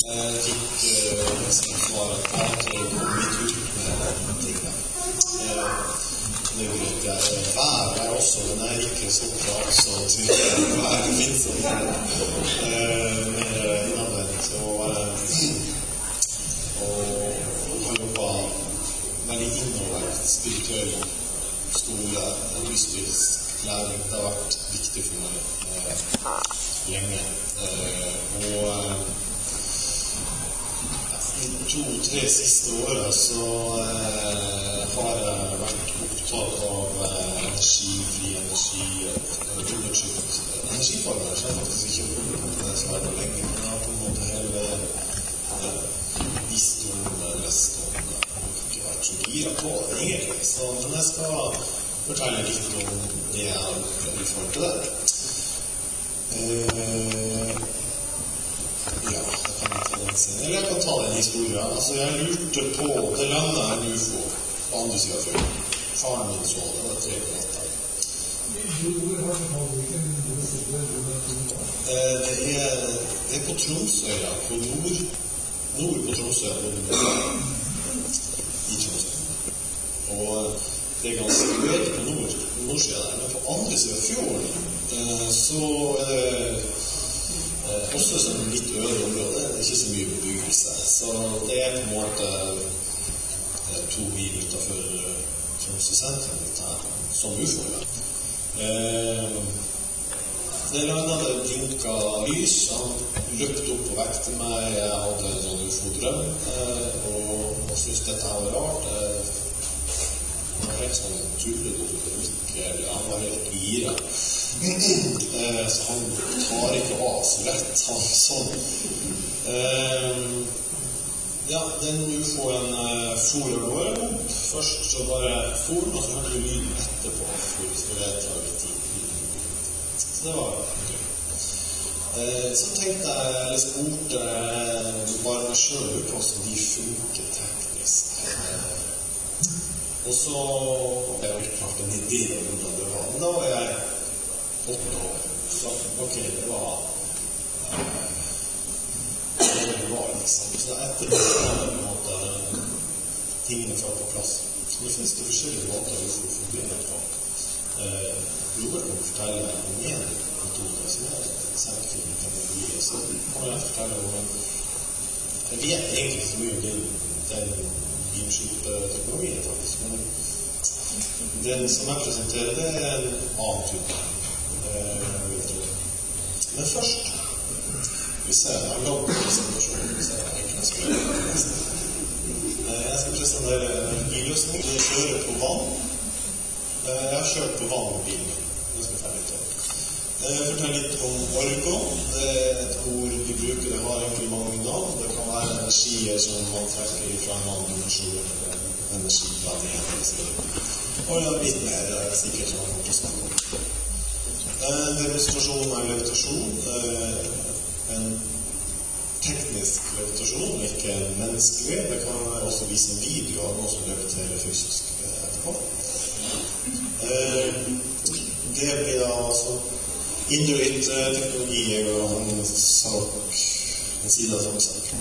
fikk svaret på at det kom litt ut med tingene. Det er greit, vær er også, den er ikke så klart så tydelig vær finnes mer innanvendt og har jobbet veldig innover spirituell skole, mystisk læring. Det har vært viktig for meg lenge. Og de 2-3 siste årene så har jeg vært opptatt av energi, fri energi, undertrykt energiformer. Så jeg har faktisk ikke opptatt det så veldig lenge, men jeg har på en måte hele visdom, lesdom, ikke vært så gira på det egentlig. Så, men jeg skal fortelle litt om det jeg har opplevd i forhold til det. Ja, eller jeg kan ta den historien. Altså, jeg lurte på det landet en UFO på andre siden av fjorden. Faren min så det, var 3 på natta. Det er på Tromsøya, på nord på Tromsøya, i Tromsøya. Og det er ganske høyt på nordsiden der, men på andre siden av fjorden så er det også som litt øvre område, det er ikke så mye bebyggelse, så det er på en måte 2 mil utenfor Tromsø sentrum som UFO. Det landet det blinket lys, han løpte opp og vekte meg, jeg hadde en sånn UFO-drøm, og syntes dette var rart. Han var helt sånn tullet, han var helt gira. Så han tar ikke av så lett, han sånn. Ja, den UFO-en for av gårde. Først så bare for, og så hørte vi lyden etterpå, for det tar litt tid. Så det var gøy. Så tenkte jeg, eller spurte bare meg selv på hvordan de funker teknisk. Og så jeg har ikke klart en idé om hvordan det var, men da var jeg 8 år. Så ok, det var liksom. Så etter det på en måte tingene fra på plass. Så det finnes det forskjellige måter å fungere på. Robert kan fortelle om en metode som er selvfilm teknologi. Så kan jeg fortelle om jeg vet egentlig så mye om den beamship-teknologien faktisk, men den som jeg presenterer det er en annen type. Men først vi ser, jeg har laget en presentasjon jeg skal presentere en energiløsning jeg kjører på vann jeg har kjørt på vann med bilen det skal jeg ferdig til jeg forteller litt om orgon det er et ord vi bruker det har egentlig mange navn det kan være energier som man trekker fra en annen dimensjon energiplaner og litt mer sikkert som man kommer til å snakke om en demonstrasjon av levitasjon, en teknisk levitasjon, ikke en menneskelig. Det kan også vise en video av noe som leviterer fysisk etterpå. Det blir altså Induit-teknologi og en side av samme sak.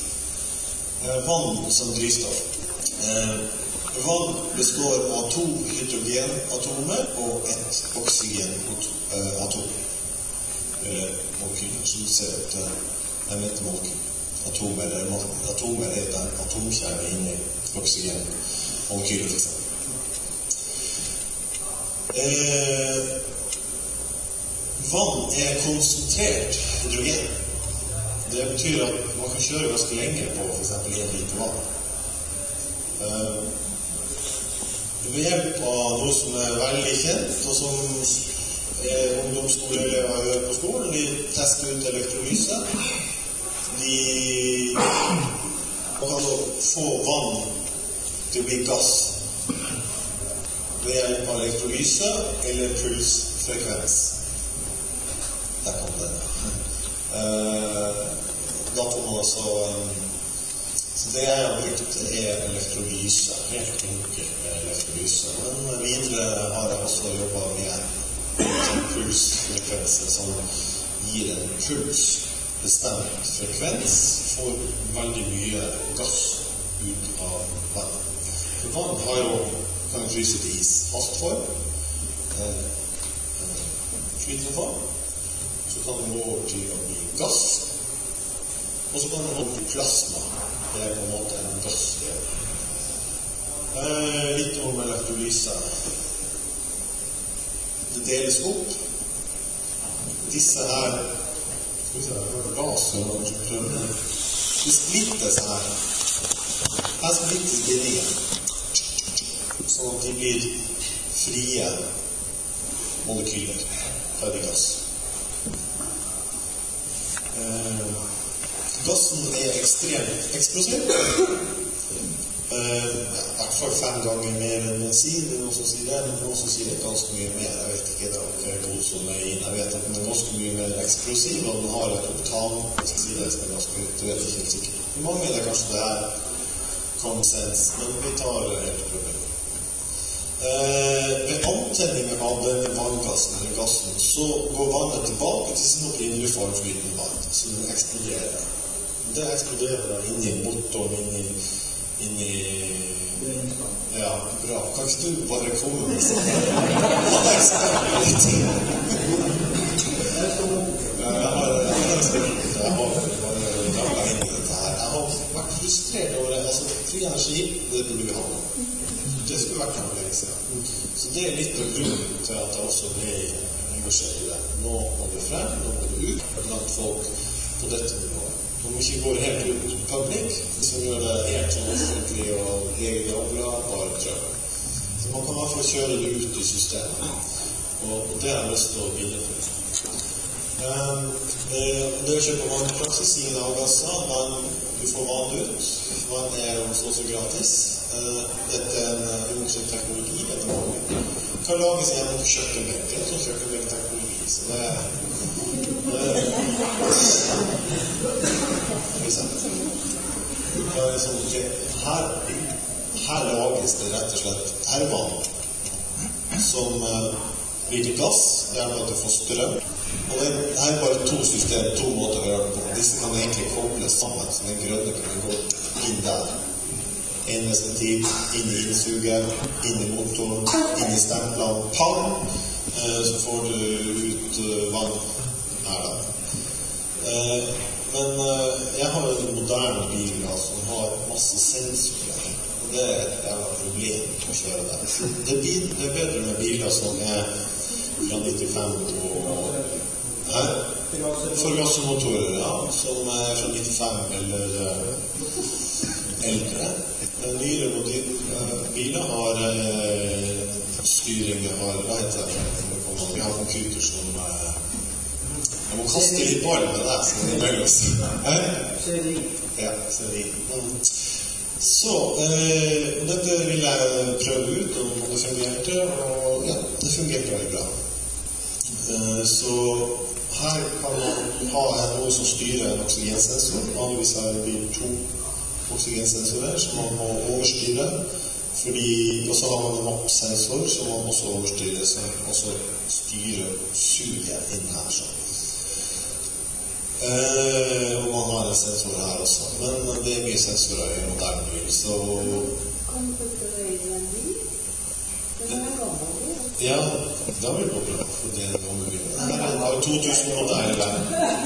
Vann som drivstoff. Vann består av 2 hydrogenatomer og 1 oksygenatom. Molekyler, som ser ut jeg vet molekyler. Atomer er den atomkjerne inni oksygenmolekyler for eksempel. Vann er konsentrert hydrogen. Det betyr at man kan kjøre ganske lenge på for eksempel 1 liter vann. Ved hjelp av noe som er veldig kjent, og som ungdomsskoleelever gjør på skolen, de tester ut elektrolyse. De kan få vann til å bli gass ved hjelp av elektrolyse eller pulsfrekvens. Der kom det. Da får man også så det jeg har brukt er elektrolyse, helt enkel elektrolyse. Men videre har jeg også jobbet med pulsfrekvenser som gir en puls bestemt frekvens får veldig mye gass ut av vann. For vann har jo, kan fryse til is, fastform, flytende form, så kan den gå over til å bli gass, og så kan den gå over til plasma. Det på en måte en gassdel. Litt om elektrolyse. Det deles opp. Disse her, skal vi se, gaser, det splittes her. Her splittes de ned, sånn at de blir frie molekyler, ferdig gass. Gassen ekstremt eksplosiv. I hvert fall 5 ganger mer enn bensin. Det noen som sier det, men noen som sier det ganske mye mer. Jeg vet ikke, det er god som er inn. Jeg vet at den er ganske mye mer eksplosiv, og den har et oktan. Jeg skal si det, det er ganske høyt, det vet jeg ikke helt sikkert. For mange er det kanskje det her konsens, men vi tar helt problemet. Ved antenningen av denne vanngassen, eller gassen, så går vannet tilbake til sin opprinnelige formflytende vann, så den eksploderer. Det eksploderer da inni motoren, inni... Ja, bra. Kan ikke du bare komme med sånn? Jeg har vært frustrert over det. Altså, fri energi, det burde vi ha. Det skulle vært noe lenge siden. Så det er litt av grunnen til at jeg også ble engasjert i det. Nå må det frem, nå må det ut blant folk på dette nivået. Om vi ikke går helt ut public, som gjør det helt sånn offentlig og egen dagblad, bare prøve. Så man kan i hvert fall kjøre det ut i systemet. Og det har jeg lyst til å begynne for. Det å kjøpe vannpraksis i en avgasser, men du får vann ut. Vann er også gratis. Dette er en undersøkt teknologi. Det kan lages gjennom kjøkkenbenken, som kjøkkenbenkteknologi. Så det er her lages det rett og slett vann som blir til gass, det er at du får strøm. Og det er bare 2 systemer, 2 måter å gjøre det på. Disse kan egentlig kobles sammen, så den grønne kan gå inn der. En ventil, inn i innsuget, inn i motoren, inn i stemplene, pang! Så får du ut vann her da. Men jeg har en moderne bil som har masse sensorer, og det er et jævla problem å kjøre der. Det er bedre med biler som er fra 95 og forgassermotorer, ja, som er fra 95 eller eldre. Nyere biler har styring, hva heter det? Vi har computer som jeg må kaste litt ball med det, så det er mellom oss. Ja, CDI. Så, dette vil jeg prøve ut, om det fungerte, og ja, det fungerte veldig bra. Så her kan man ha noe som styrer en oksygensensor. Vanligvis har vi 2 oksygensensorer som man må overstyre, og så har man en oppsensor som man også overstyrer, som også styrer suget inn her sånn. Og man har en sensor her også, men det er mye sensorer i moderne bil, så... Kan du putte det i en bil? Den er gammel bil? Ja, da vil det gå bra, for det er en gammel bil. Her er det 2000-modell der.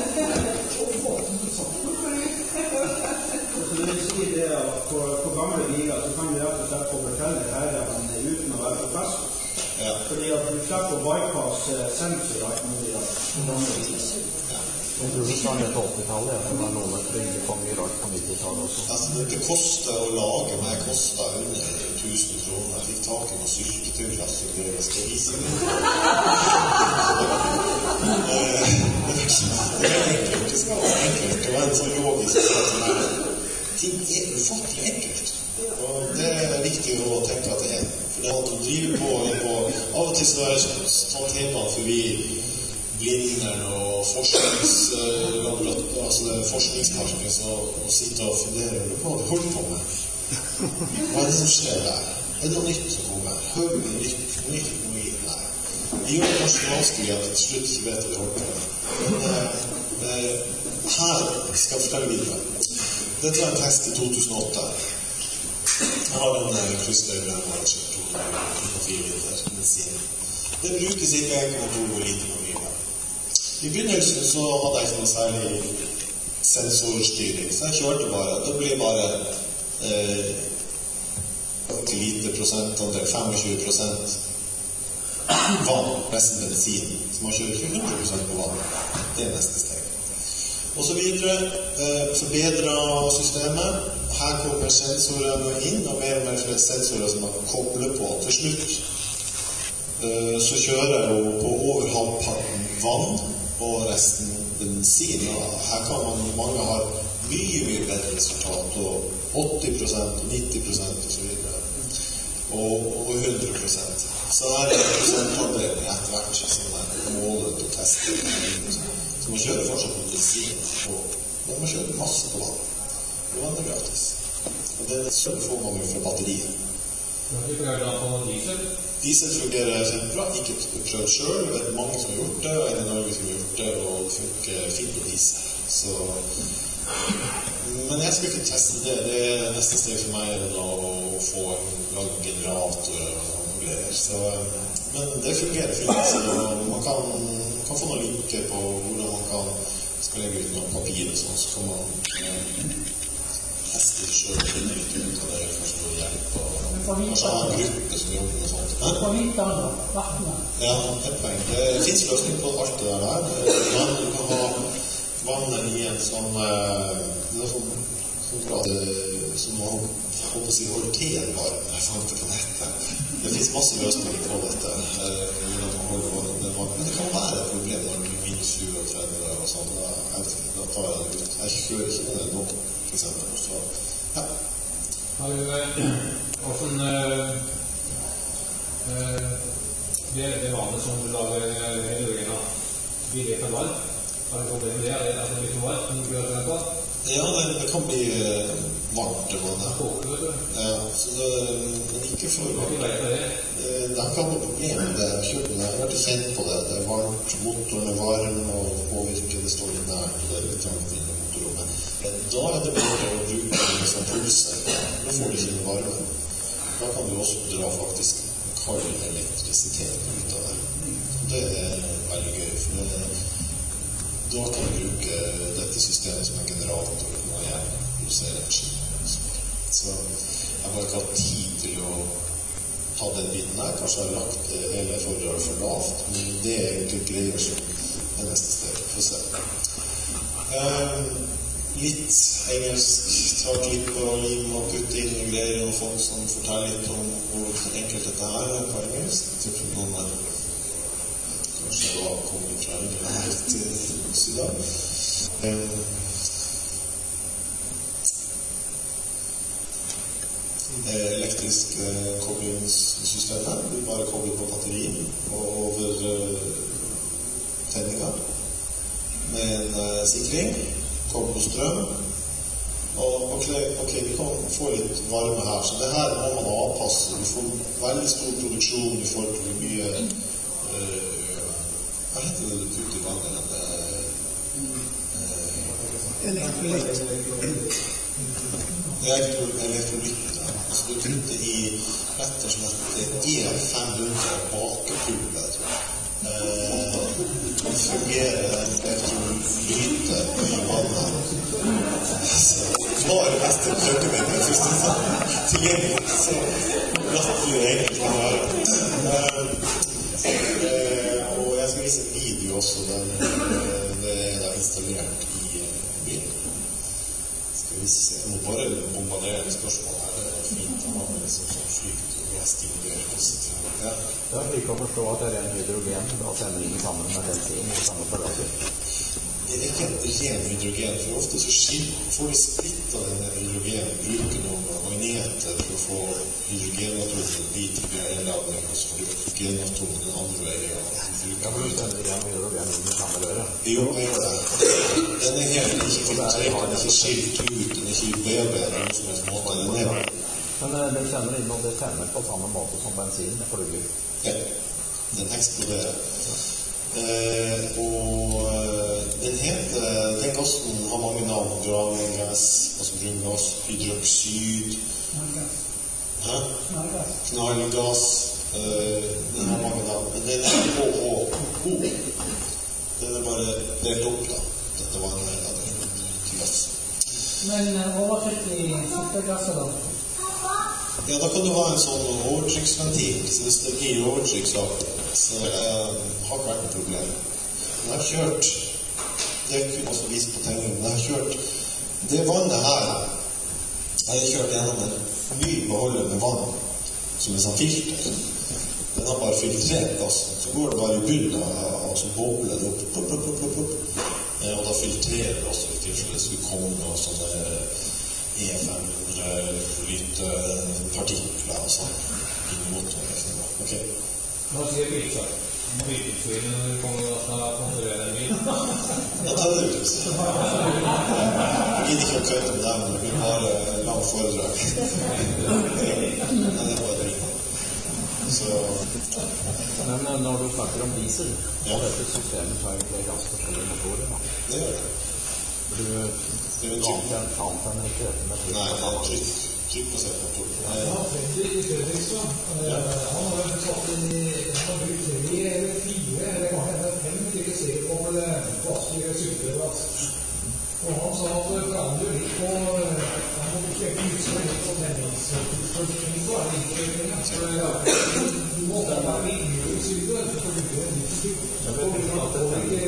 Så det vil si det at på gamle biler så kan vi rett og slett få fortelle herrene uten å være på fest. Fordi at du slipper å bypasse sensorer på gamle biler. Jeg tror det startet på 80-tallet, det var noen av tryggefanger rart på 90-tallet også. Altså, det koster å lage meg, koster under 1000 kroner. Jeg fikk tak i noen syltetøyklasse, det skal vise meg. Det er enkelt, det skal være enkelt, og en sånn logisk sak som ting er ufattelig enkelt. Og det er viktig å tenke at det er. For det er at å drive på, av og til så er det sånn temaet forbi blinderen og forskningsparken og sitte og fundere på hva de holder på med. Hva er det som skjer der? Er det noe nytt som kommer? Hører vi ny teknologi? Nei. Det gjør det kanskje vanskelig at jeg til slutt ikke vet hva de holder på med. Men Her skal jeg fortelle videre. Dette var en test i 2008. Jeg har en kryssløyre margin 2,4 liter bensin. Det bruker ca. 1,2 liter på mye. I begynnelsen så hadde jeg ikke noe særlig sensorstyring, så jeg kjørte bare. Det ble bare 80 liter prosentandel, 25% vann, resten bensin. Så man kjører ikke 100% på vann. Det er neste steg. Og så videre forbedret systemet. Her kommer sensorene inn, og mer flere sensorer som man kobler på. Til slutt så kjører jeg jo på over halvparten vann og resten bensin. Her kan mange ha mye bedre resultat, og 80%, 90% og så videre. Og 100%. Så her er prosentandelen etter hvert som er målet og testet. Så man kjører fortsatt på bensin, og man kjører masse på vann. Og vann er gratis. Og det får man jo fra batteriet. Fungerer det på diesel? Diesel fungerer kjempebra. Ikke prøvd selv. Jeg vet mange som har gjort det, og en i Norge som har gjort det, og det funker fint på diesel. Så, men jeg skal ikke teste det. Det er neste steg for meg da, å få lage generator og greier. Så, men det fungerer fint. Så man kan få noen linker på hvordan man skal legge ut noen papir og sånn, så kan man teste selv og finne litt ut av det først for å hjelpe. Kanskje ha en gruppe som jobber med sånt. På vinteren, vattnet? Ja, et poeng. Det finnes løsning på alt det der. Du kan ha vannet i en sånn grad som man håper å si holder teen bare. Jeg fant det på nettet. Det finnes masse løsninger på dette. Men det kan være et problem når det er minus 37 og sånn. Da tar jeg det ut. Jeg kjører ikke med det nå, for eksempel. Så, ja. Har du hvordan det vannet som du lager hydrogen av, blir det for varmt? Har du problem med det? Er det litt for varmt? Ja, det kan bli varmt det vannet. Ja, så men ikke for varmt. Det har ikke hatt noe problem med det. Jeg har vært kjent på det. Det er varmt, motoren er varm og påvirker, det står litt nært, og det er litt trangt inn i motorrommet. Da er det bedre å bruke en sånn pulser. Da får du ikke noe varme. Da kan du også dra faktisk kald elektrisitet ut av det. Det er veldig gøy, for da kan du bruke dette systemet som en generator når jeg produserer energi. Så jeg har ikke hatt tid til å ta den biten her. Kanskje jeg har lagt hele forholdet for lavt, men det er egentlig greier som er neste steg. For å se. Litt engelsk, ta klipp og lim og putte inn og greier, og folk som forteller litt om hvor enkelt dette her er på engelsk. Jeg tror noen kanskje da kommer fra England til Sudan. Elektrisk koblingssystem her. Vi bare kobler på batterien og over tenninga med en sikring. Kobler på strøm. Og ok, vi kan få litt varme her, så det her må man avpasse. Du får veldig stor produksjon i forhold til mye hva heter det du putter i vannet? Elektrolytt. Altså du putter i rett og slett E500 bakepulver. Det fungerer elektrolytter i vannet. Så hva er det beste køkkenmengden først og fremst tilgjengelig? Så latterlig enkelt kan være. Og jeg skal vise en video også der det er installert i bilen. Skal vi se, jeg må bare bombardere med spørsmål her. Det er fint å ha med liksom sånn flyt og jeg stimulerer positivt. Ja. Det er slik å forstå at det er ren hydrogen, da sender inn sammen med bensin i samme paragraf. Det er ikke ren hydrogen, for ofte så får vi splitt av denne hydrogen, bruker noen magneter for å få hydrogenatomen dit til hydrogenladning, og så får du hydrogenatomen den andre veien. Ja, for du sender ren hydrogen inn i samme døre. Jo, det er det. Den er helt ikke filtrert, den er ikke skilt ut, den er ikke bearbeidet, noe som helst måte, den er. Men det kjenner inn, og det tenner på samme måte som bensin, det flyger. Ja, den eksploderer. Den gassen har mange navn. Gravengass, brungass, hydroxid, knallgass. Den har mange navn. Men den HHO. Den bare delt opp da. Dette var en til gass. Men overtrykkelig supergasser da? Ja, da kan du ha en sånn overtrykksventil. Så hvis det blir overtrykk, så har det vært et problem. Men jeg har kjørt, det kunne også vist på tegningen, men jeg har kjørt det vannet her. Jeg har kjørt gjennom en ny beholder med vann, som en sånn filter. Den har bare filtrert gassen. Så går det bare i bunnen, og så bobler det opp. Og da filtrerer det også i tilfelle det skulle komme noe sånne E500 partikler og sånn inn i motoren. Ok. Hva sier bilsak? Biltilsynet når du kommer og skal kontrollere en bil? Ja, det ut. Jeg gidder ikke å køte med dem, men vi har lang foredrag. Det er bare det. Men når du snakker om diesel, og dette systemet har egentlig ganske forskjellige motorer, da. Det gjør det. Du antenner ikke dette med trykk? Nei, det er trykkbasert motor. Ja, Fredrik i Fredrikstad. Han har satt inn i 3 eller 4, eller kanskje 5 kritiserer på vaskere sykkelvask. Og han sa at det forandrer litt på, han må ikke huske litt på tenningsforskning, så det ikke så du må være litt mye i sykler, så får du gjøre litt sykkel. Jeg vil tro at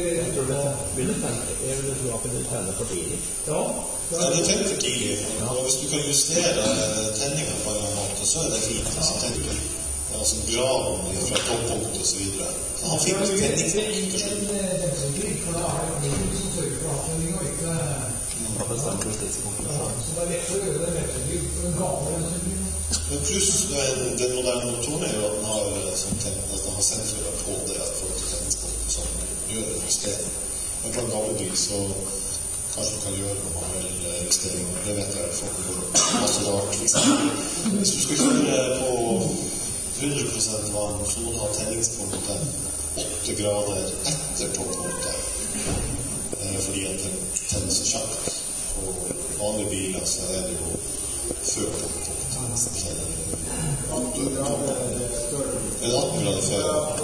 det tenner for tidlig. Ja, det tenner for tidlig. Og hvis du kan justere tenningen på en måte, så det fint. Så tenker du altså graven fra toppunkt og så videre. Han fikk tenningspunkt til slutt. for da det bilen som sørger for avtøyning og ikke... Ja, bestemmer du tidspunktet. Så det lettere å gjøre det lettere for en gammel bensinbil. Men pluss den moderne motoren jo at den har sensorer på det at folk til tenningspunkt som gjør en justering. Men på en gammel bil så kanskje du kan gjøre noe manuell justering. Det vet jeg folk går masse rart. Hvis du skal kjøre på 100% vann, så må du ha tenningspunktet 8 grader etter topppunktet. Fordi at den tenner så kjapt. På vanlige biler så det jo før topppunktet. Det er 18 grader før.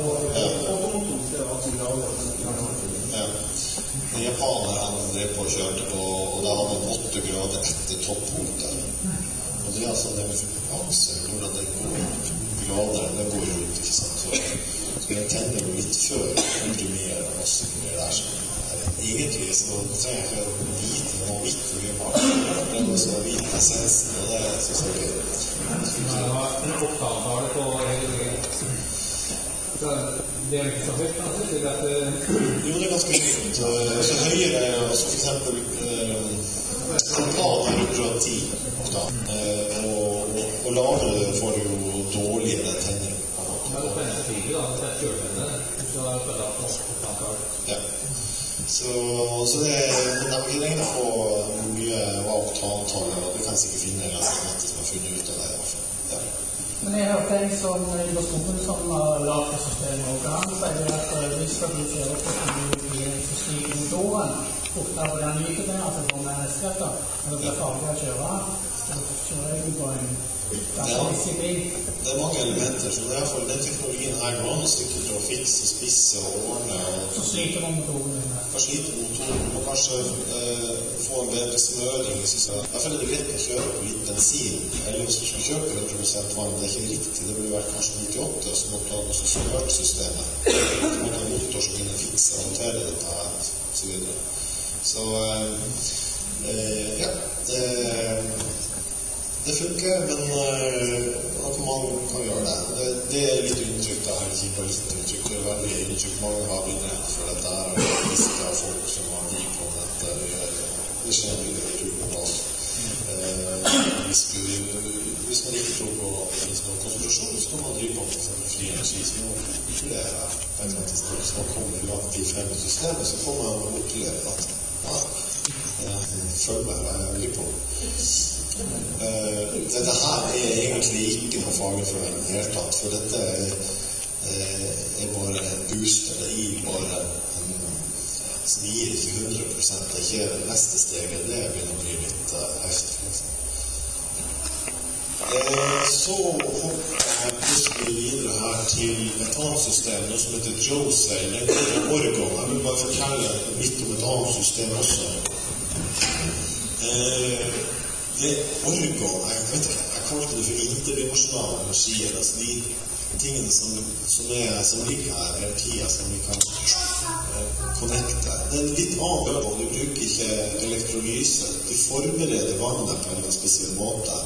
Ja. En japaner han drev på og kjørte på, og da hadde han 8 grader etter topppunktet. Og det altså det med anser, hvordan det går grader, det går jo ut, ikke sant? Så den tenner jo litt før, veldig mye av oss det der som egentlig så trenger jeg ikke å vite noe vidt for mye bak. Det er også å vite essensen, og det så gøy. Det var en oppgavtale på hele veien. Det ikke så høyt, kanskje? Jo, det er ganske høyt. Så høyere, altså for eksempel Santana 110 og lavere får du jo dårligere tenning. Men det tenner tidlig, da. Det kjørtenne. Så er det da på oppgavtale. Ja. Så det vi regner på mye oktantallet, og du kan sikkert finne resten av det som har funnet ut av det i hvert fall. Ja. Men jeg hørte en som Iberskogen som har laget det systemet, og han sier at hvis det blir kjøret på slik motoren, fortere på den myke der, altså på med hestetter, og det blir farlig å kjøre, så kjører jeg på en ganske bil. Det er mange elementer, så det er i hvert fall den teknologien her går an å stykke til å fikse, spisse og ordne. Så sliter man motoren. Da sliter motoren, og kanskje få en bedre smøring. Derfor er det greit å kjøre på litt bensin. Eller hvis du skal kjøpe 100% vann, det er ikke riktig. Det burde vært kanskje 98, så måtte du ha noe smørsystemet. Så måtte du ha en motor som kunne fikse og håndtere dette her, og så videre. Så, ja, det funker, men at man kan gjøre det. Det er litt inntrykk da, her ikke bare litt inntrykk. Det er veldig inntrykk. Mange har blitt rett for dette her, og visst av folk som har drivet på dette. Det skjer jo det globalt. Hvis man ikke tror på konsentrasjon, så kan man drive på fri energi. Så nå tror jeg at hvis man kommer langt i frem i systemet, så kommer man å oppleve at følger meg veldig på. Dette her er egentlig ikke noe faglig for meg i det hele tatt, for dette bare en booster, det gir bare så det gir ikke 100%, det er ikke neste steget, det begynner å bli litt heftig. Så hopper jeg plutselig videre her til et annet system, noe som heter Josail, det er Oregon. Jeg vil bare fortelle litt om et annet system også. Det Oregon, jeg vet ikke, jeg kaller det for interdimensjonale energier, altså de tingene som ligger her hele tiden, som vi kan connecte. Det er en litt annen øvelse, du bruker ikke elektrolyse, du forbereder vannet på en spesiell måte.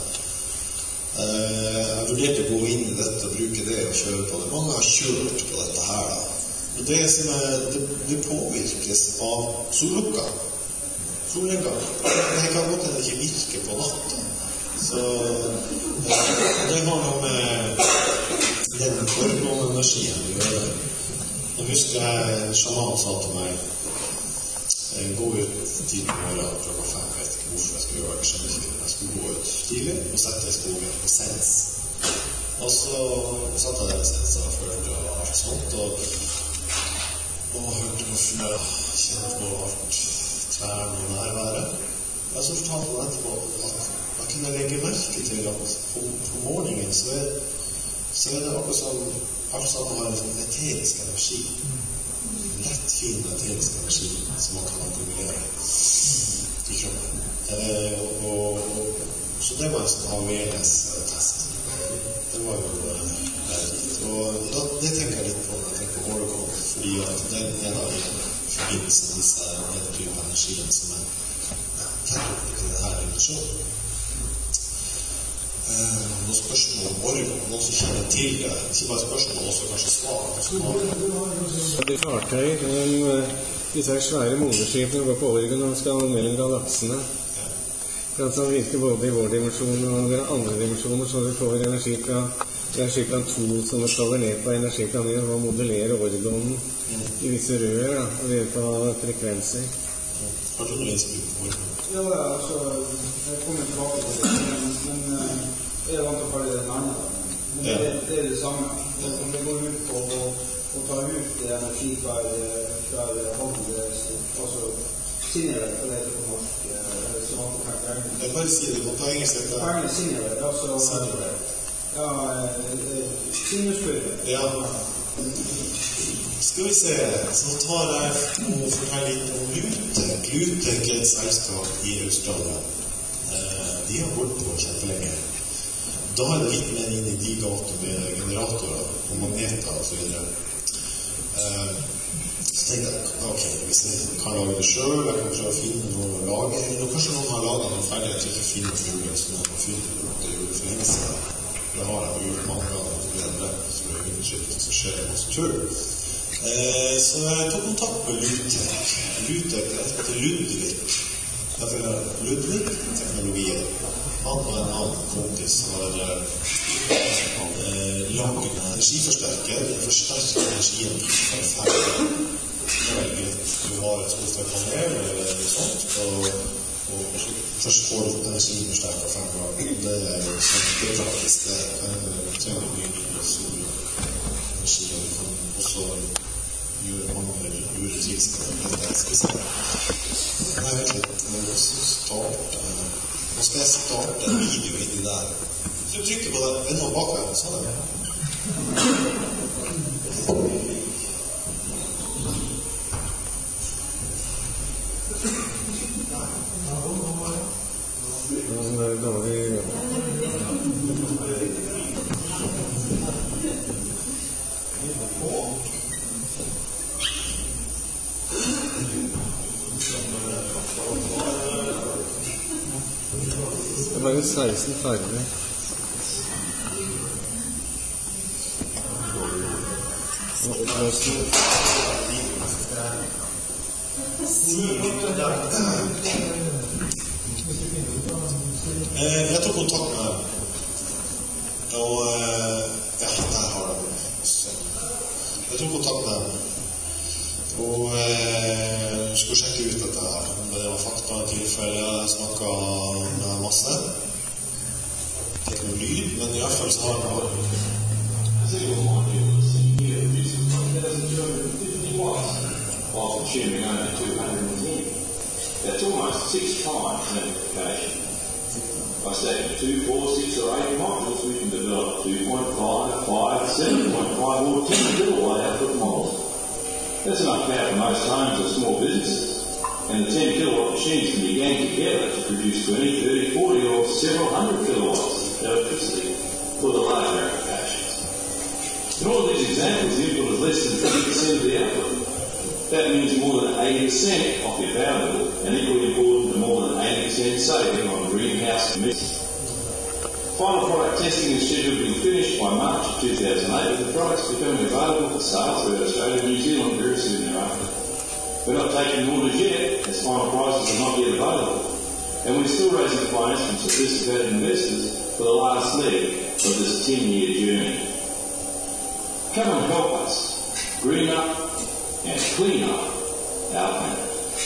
Jeg vurderte å gå inn i dette og bruke det og kjøre på det. Mange har kjørt på dette her da. Og det påvirkes av sollukka. Solnedgang. Det kan godt hende ikke virke på natta. Så det har noe med den kornonenergien å gjøre. Jeg husker en sjaman sa til meg gå ut tidlig på morgenen klokka 5, jeg vet ikke hvorfor jeg skulle gjøre det, skjønner ikke. Jeg skulle gå ut tidlig og sette i skogen på sens. Og så satt jeg der i sens og følte alt sånt, og hørte på fløy, kjente på alt tvern og nærværet. Og så fortalte han etterpå at jeg kunne legge merke til at på morgenen så er det akkurat som alt sammen har en sånn eterisk energi. Lett, fin eterisk energi som man kan akkumulere i kroppen. Så det var en sånn AVLS-test. Det var jo lærerikt. Og det tenker jeg litt på når jeg tenker på Oregon, fordi at det er en av de forbindelsene disse type energien som er tett opp til denne dimensjonen. Noen spørsmål om Oregon, noen som kjenner til det, ikke bare spørsmål, men også kanskje svar. De fartøy, disse svære moderskipene går på Oregon og skal mellom galaksene. For at det virker både i vår dimensjon og i andre dimensjoner, så vi får energi fra energiplan 2 som vi faller ned på energiplan 1 og modellerer Oregon i visse rør ved hjelp av frekvenser. Har du noe innspill på Oregon? Ja, altså, jeg kommer tilbake til det, men jeg er vant til å kalle det en annen. Men det er det samme. Om det går ut på å ta ut energi fra hånd, altså sinneret, for det heter på norsk, så man kan gjerne. Jeg bare sier det, på engelsk heter det. På engelsk sinneret, altså sinneskurve. Ja. Skal vi se, så tar jeg og forteller litt om Lutek. Lutek er et selskap i Australia. De har holdt på kjempelenge. Da er det litt mer inn i de gater med generatorer og magneter og så videre. Så tenkte jeg, ok, hvis jeg kan lage det selv, jeg kan prøve å finne noe å lage, eller kanskje noen har laget noe ferdig, jeg tror ikke finne fugler som jeg har funnet det gjorde for lenge siden. Det har jeg gjort mange ganger, så blir det rett, så blir det undersøkt, så skjer det masse tull. Så jeg tok kontakt med Lutek. Lutek etter Ludvig. Derfor er Ludvig-teknologien. Han og en annen kompis har laget en energiforsterker. Det forsterker energien for ferdig. Du har et stort panel eller noe sånt, og først får du energiforsterker 5 ganger. Det er jo praktisk. Det trenger mye solenergi, og du kan også gjøre mange luretriks. Nei, vent litt. Nå skal jeg starte en video inni der. Så du trykker på det enda bak her, sånn er det. Det er bare 16 farger. Jeg tok kontakt med dem. Og ja, der har de. Jeg tok kontakt med dem. Og skulle sjekke ut dette her. Om det var fakta i tilfelle. Jeg snakket med masse. Det er ikke noe lyd, men i hvert fall så har de while consuming only 210. That's almost 6 times magnification. By stacking 2, 4, 6 or 8 modules, we can develop 2.5, 5, 7.5 or 10 kilowatt output models. That's enough power for most homes or small businesses, and the 10 kilowatt machines can be ganged together to produce 20, 30, 40 or several hundred kilowatts of electricity for the larger applications. In all of these examples, the input is less than 50% of the output. That means more than 80% off your power bill, and equally important to more than 80% saving on greenhouse emissions. Final product testing is scheduled to be finished by March 2008, with the products becoming available for sale throughout Australia and New Zealand very soon thereafter. We're not taking orders yet, as final prices are not yet available, and we're still raising finance from sophisticated investors for the last leg of this 10-year journey. Come and help us green up and clean up our planet.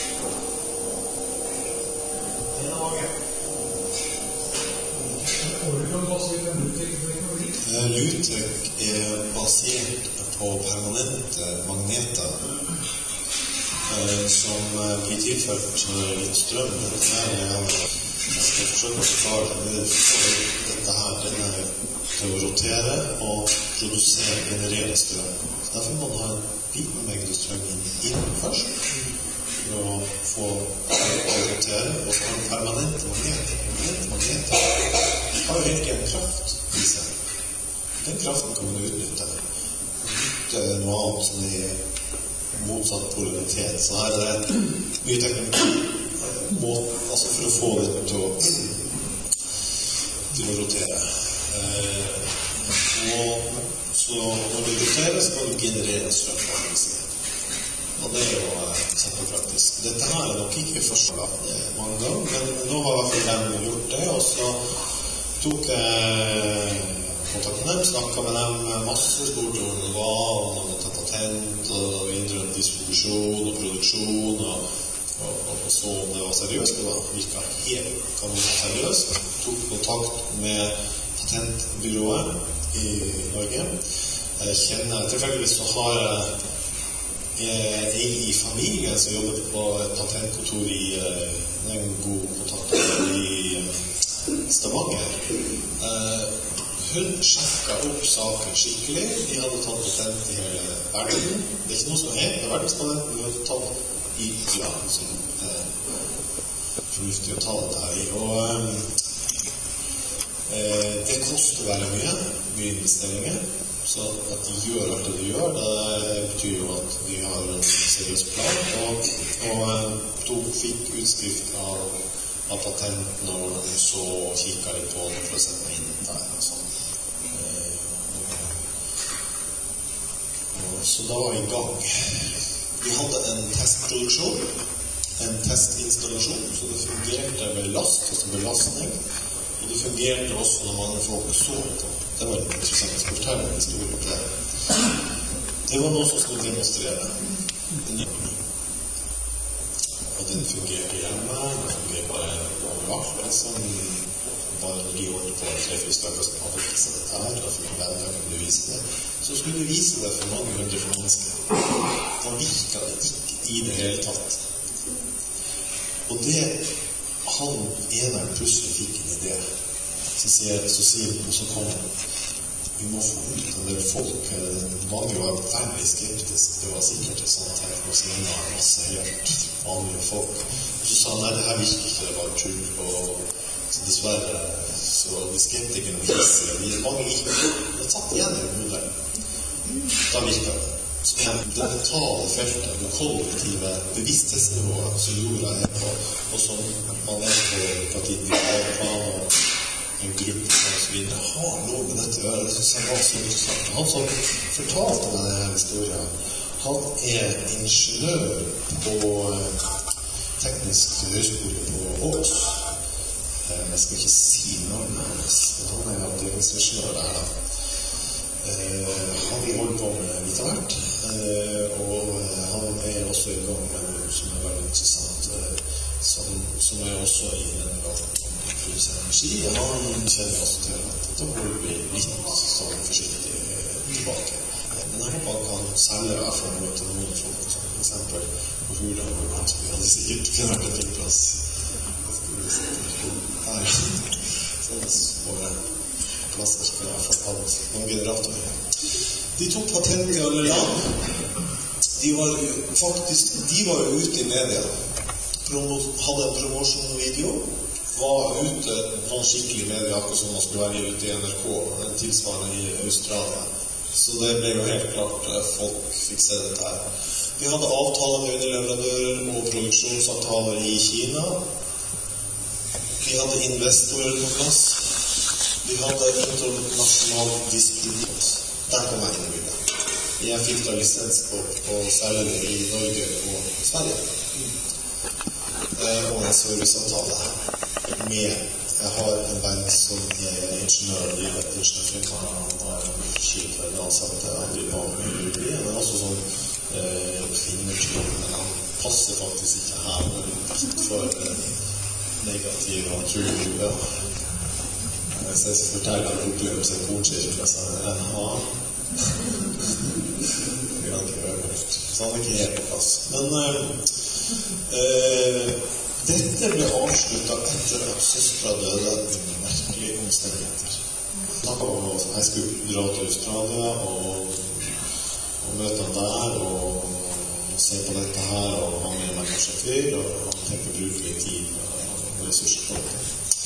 Lutec basert på permanente magneter som blir tilført litt strøm. Jeg skal forsøke å forklare dette her. Denne til å rotere og generere strøm. Derfor må man ha en liten mengde strøm inn først for å få å rotere, og så har en permanente magneter har jo ikke en kraft i seg. Den kraften kan man utnytte. Det noe annet som er motsatt polaritet. Så her det mye teknologi altså for å få det til å rotere. Så når det roterer, så kan du generere strøm. Og det er jo kjempepraktisk. Dette her er nok ikke forslag mange ganger, men nå har i hvert fall de gjort det, og så tok jeg kontakt med dem, snakket med dem masse, spurte om det var, om de hadde tatt patent, og innrømt distribusjon og produksjon, og så om det var seriøst. Det virket helt seriøst. Tok kontakt med patentbyrået i Norge. Jeg kjenner, tilfeldigvis så har jeg i familien som jobber på et patentkontor i en god kontakt i Stavanger. Hun sjekket opp saken skikkelig. De hadde tatt patent i hele verden. Det er ikke noe som er verdenspatent, men vi hadde tatt i land som fornuftig å ta dette her i. Og det koster veldig mye investeringer. Så at de gjør alt det de gjør, det betyr jo at de har en seriøs plan, og fikk utskrift av patenten, og så kikket litt på det for å sette inn der og sånn. Så da var vi i gang. Vi hadde en testproduksjon, en testinstallasjon, så det fungerte med last, altså belastning, og det fungerte også når man folk så på. Det var litt interessant å fortelle en historie på det. Det var noe som skulle demonstrere. Og den fungerte hjemme, den fungerte bare overalt, liksom. Bare når de holdt på 3-4 stykker som hadde vist dette her, og for mine venner kunne vise det, så skulle vi vise det for mange hundre mennesker. Da virket det ikke i det hele tatt. Og det han eneren plutselig fikk en idé. Så kom vi må få ut en del folk. Mange var veldig skeptiske. Det var sikkert et sånt her på seminar, masse helt vanlige folk. Og så sa han, nei, det her virker ikke, det var tull. Og så dessverre, så de skeptikerne viser, mange ikke det tatt igjen i hodet. Da virker det. Så det mentale feltet, det kollektive bevissthetsnivået som jorda er på, og som man er på individualplan og en gruppe og så videre, har noe med dette å gjøre. Det synes jeg var så interessant. Han som fortalte meg denne historien, han er ingeniør på teknisk høyskole på Ås. Jeg skal ikke si navnet hans, men han er avdelingsingeniør der da. Han vil holde på med litt av hvert, og han er også i gang med noe som er veldig interessant, som er også i denne gangen om å produsere energi. Han kjenner også til at dette holder vi litt sånn forsiktig tilbake. Men jeg håper han kan selge i hvert fall til noen folk, for eksempel på Hurdal og Gansby. Han hadde sikkert kunne vært en plass. Her, sånne små plasser som i hvert fall hadde noen generatorer. De tok patent i alle land. De var jo ute i media, hadde en promotion-video, var ute noen skikkelig media, akkurat som man skulle være ute i NRK, en tilsvarende i Australia. Så det ble jo helt klart folk fikk se dette her. Vi hadde avtaler med underleverandører og produksjonsavtaler i Kina. Vi hadde investorer på plass. Vi hadde internasjonal distribut. Der kom jeg inn i bildet. Jeg fikk da lisens på å selge det i Norge og Sverige. Og en serviceavtale med. Jeg har en venn som ingeniør i ingeniørfirmaet. Han har skipet en ansatte aldri på Uruguay, men også sånn fingerskap, men han passer faktisk ikke her for negativ og true. Hvis jeg skal fortelle en opplevelse i kornkirke, så er det så han er ikke helt på plass. Men dette ble avsluttet etter at søstra døde under merkelige omstendigheter. Jeg skulle dra til Australia og møte han der og se på dette her, og han med meg på sjåfør, og han tenkte å bruke litt tid og ressurser på det.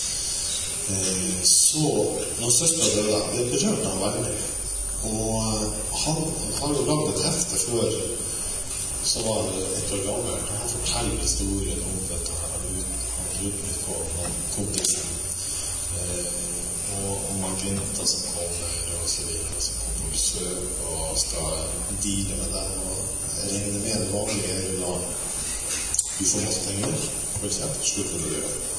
Så når søstra døde, det berørte han veldig. Og han har jo laget et hefte før, så var det et år gammelt, og han forteller historien om dette her. Han lurer litt på noen kompiser, og marginter som kommer, og så videre, som kommer på besøk, og skal deale med dem, og jeg regner med det vanlige er jo da du får masse penger, for eksempel, slutt med å gjøre det.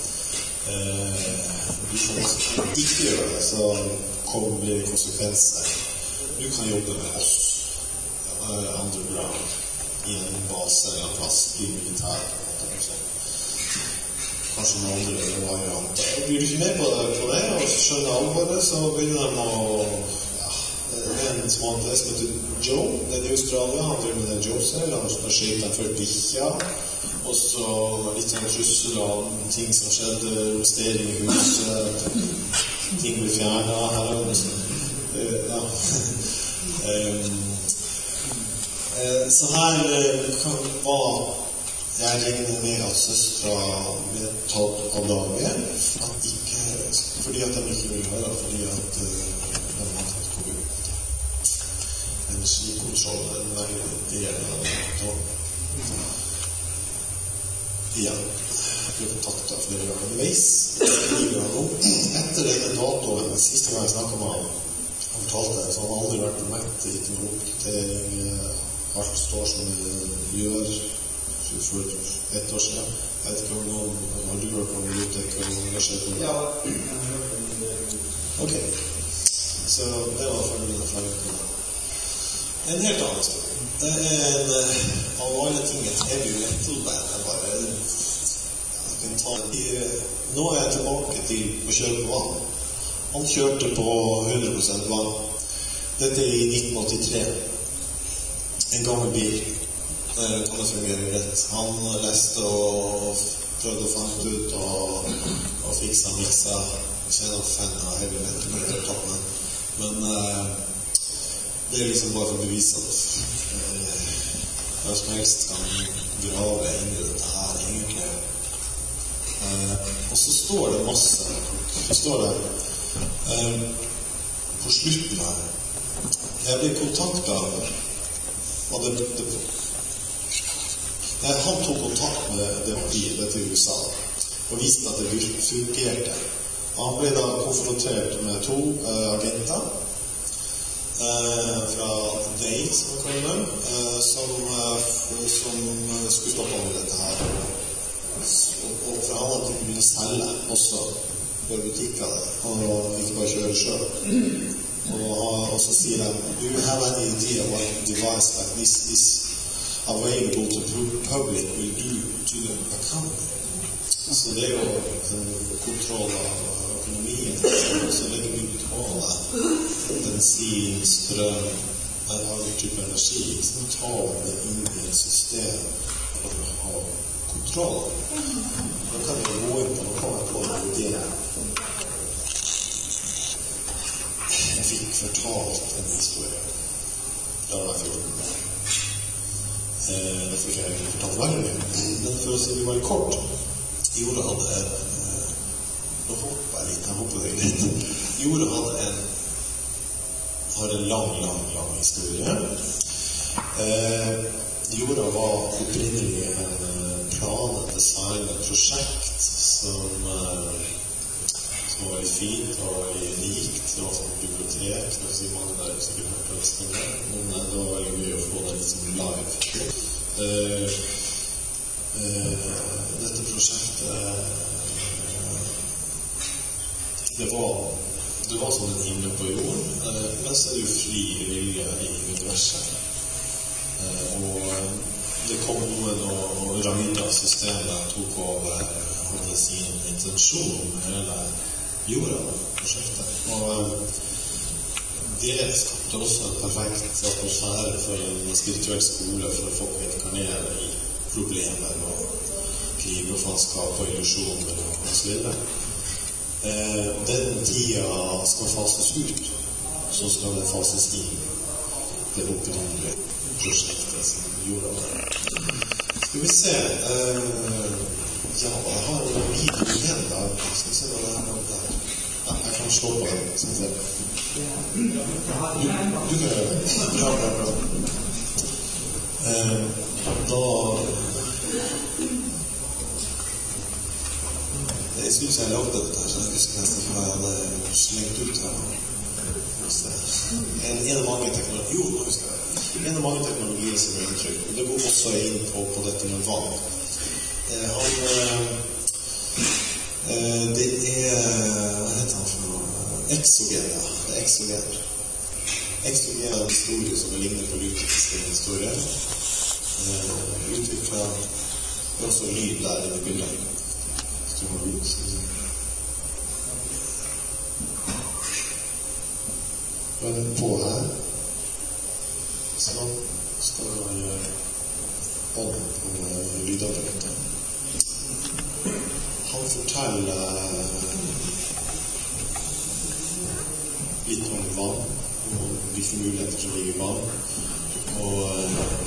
Du får masse penger, ikke gjøre det, så blir det konsekvenser. Du kan jobbe med oss, underground, i en base eller en plass i militæret. Kanskje noen andre varianter. Blir du ikke med på det og skjønner alvoret, så begynner de å... det er en som heter Joe, nede i Australia. Han driver med den Joe-selv, han har skjønt den før bikkja. Og så litt sånn trussel av ting som skjedde, steding i huset, ting blir fjernet her og ja. Så her var jeg regner med at søstra ble tatt av dagen fordi at de ikke ville høre, fordi at de hadde tatt covid. Energikontroll er en veldig del av det. Ja, jeg ble kontaktet flere ganger underveis. Etter denne datoen, siste gang jeg snakket med han fortalte det, så har han aldri vært bemerket i til oppdatering. Alt står som det gjør for et år siden. Jeg vet ikke om noen har du hørt om Lutek og hva skjer på det? Ja, jeg har hørt om det. Ok, så det var for mine erfaringer. En helt annen historie. Det er av alle ting et heavy metal-band. Nå er jeg tilbake til å kjøre på vann. Han kjørte på 100% vann. Dette er i 1983. En gammel bil. Det kan fungere rett. Han leste og prøvde å fange ut og fiksa og miksa. Jeg kjenner fan av heavy metal, men det er liksom bare for å bevise at hva som helst kan grave inn i dette her egentlig. Og så står det masse. Så står det på slutten her. Jeg ble kontaktet og han tok kontakt med det partiet til USA og viste at det fungerte. Han ble da konfrontert med 2 agenter fra Dale, som kaller dem, som skulle stoppe med dette her. Og for han hadde ikke kunnet selge også for butikker og ikke bare kjøre selv. Og så sier de, do you have any idea what device like this is available to public will do to the economy? Så det er jo en kontroll av økonomien, så legger vi betale bensin, strøm, type energi, så tar det inn i et system for å ha kontroll. Da kan vi gå inn på noe på det. Jeg fikk fortalt en historie. Da var jeg 14 år. Det fikk jeg ikke fortalt veldig mye. Men for å si det var i kort, Jorda hadde nå håper jeg litt, jeg håper det litt. Jorda har en lang historie. Jorda var opprinnelig en planet, design, et prosjekt som var litt fint og unikt. Det var sånn bibliotek, det vil si mange der sikkert har løsninger, men det var veldig mye å få det litt som live. Dette prosjektet det var som en himmel på jorden, men så er det jo fri vilje i universet. Og det kom noen og ragnet systemet tok over sin intensjon med hele jorda-prosjektet. Og det skapte også en perfekt atmosfære for en spirituell skole for å få inkarnere i problemer og krig og fanskap og illusjoner og så videre. Den tida skal fases ut, så skal det fases inn det opprinnelige prosjektet som jorda var. Skal vi se, ja, jeg har en video igjen da. Skal vi se hva det er der. Ja, jeg kan slå på den, skal vi se. Du kan gjøre det. Bra. Jeg synes jeg lagde dette, så jeg husker nesten hva jeg hadde slengt ut her. En av mange teknologier som er inntrykk. Det går også inn på dette med vann. Det hva heter han for noe? Exogen, ja. Det er exogen. Exogen er en historie som ligner på Luther's historie. Utviklet også lyd der i bildet. Hva er den på her? Sånn skal det være bånd på lydapparatet. Han forteller litt om vann, og hvilke muligheter som ligger i vann, og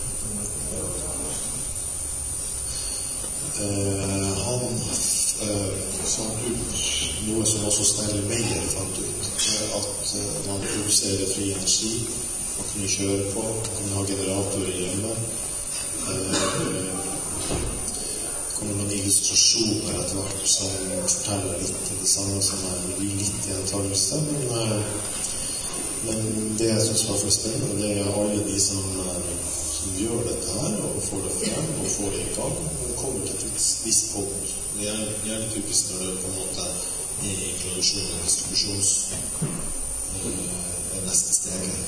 han fant ut noe som også Stanley Meyer fant ut, at man produserer fri energi, man kunne kjøre på, man kunne ha generatorer hjemme. Det kommer noen illustrasjoner etter hvert som forteller litt det samme som er litt i antagelse, men det jeg synes var for spennende, det er alle de som gjør dette her, og får det frem, og får det i gang, og kommer til et visst punkt. Det er gjerne typisk når det på en måte er i produksjon og distribusjons det neste steget.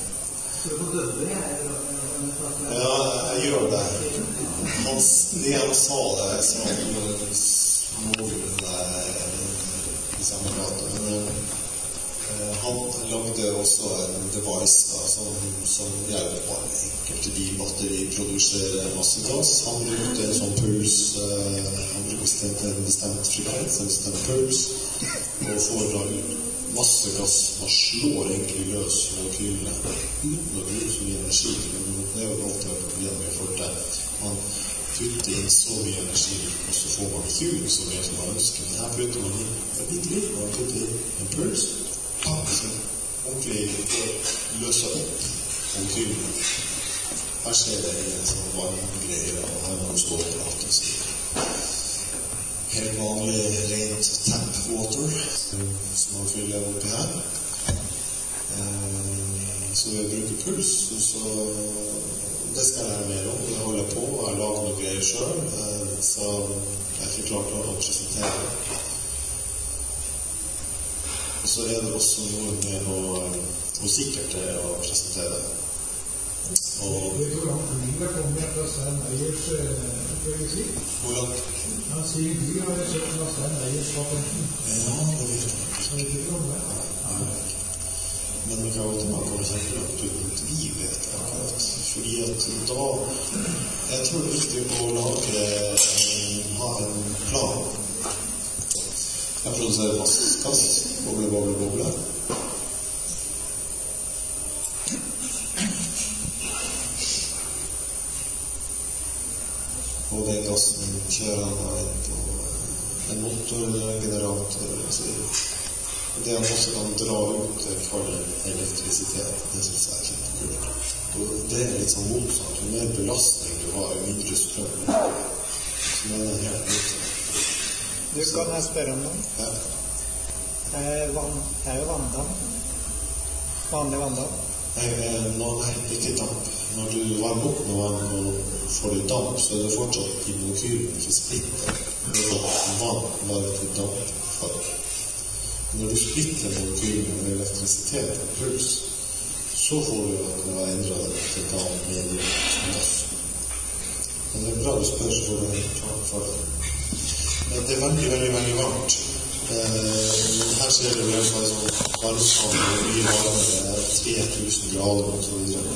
Ja, jeg gjør det. Det han sa det, jeg sa noe i samme gata, men han lagde også en device da, som hjelper bare enkelte bilbatteri produserer masse gass. Han brukte en sånn puls, han brukte en bestemt frekvens, en bestemt puls, og får da ut masse gass. Man slår egentlig løs molekylene uten å bruke så mye energi. Det er jo alltid et problem med for det. Man putter inn så mye energi, og så får man ikke ut så mye som man ønsker. Men her putter man inn en bitte litt, man putter inn en puls, ordentlig løser opp molekylene. Her skjer det en sånn varmgreier, og her må du stå på alt. Helt vanlig rent tap water som man fyller oppi her. Så ved å bruke puls, så det skal jeg lære mer om. Jeg holder på, og jeg lager noen greier selv, så jeg er ikke klart å presentere det. Og så er det også noe med noe sikkert til å presentere. Og vet du hva han flyger kommer etter Stein Meyers teologi? hvordan? Han sier Gud har kjøpt av Stein Meyers patenten. Ja, det vet jeg. Så vet du ikke om det? Men vi kan jo tilbake og kjenne at vi vet akkurat. Fordi at da, jeg tror det er viktig å ha en plan. Jeg produserer masse gass, boble. Og den gassen kjører han på en motorgenerator. Det han også kan dra ut kald elektrisitet, det synes jeg er kjempekult. Og det er litt sånn motsatt. Jo mer belastning du har, jo mindre strøm. Så det er helt motsatt. Du, kan jeg spørre om noe? Ja. Det er jo vanndamp. Vanlig vanndamp. Nei, ikke damp. Når du varmer opp med vann og får du damp, så er det fortsatt i molekylene, ikke splitter. Det er vann bare til damp. Når du splitter molekylene med elektrisitet og puls, så får du at du har endret det til damp med gass. Men det er bra du spør, så får du en tak for det. Men det er veldig varmt. Her ser du i hvert fall sånn varmskap og mye varmere, 3000 grader og så videre.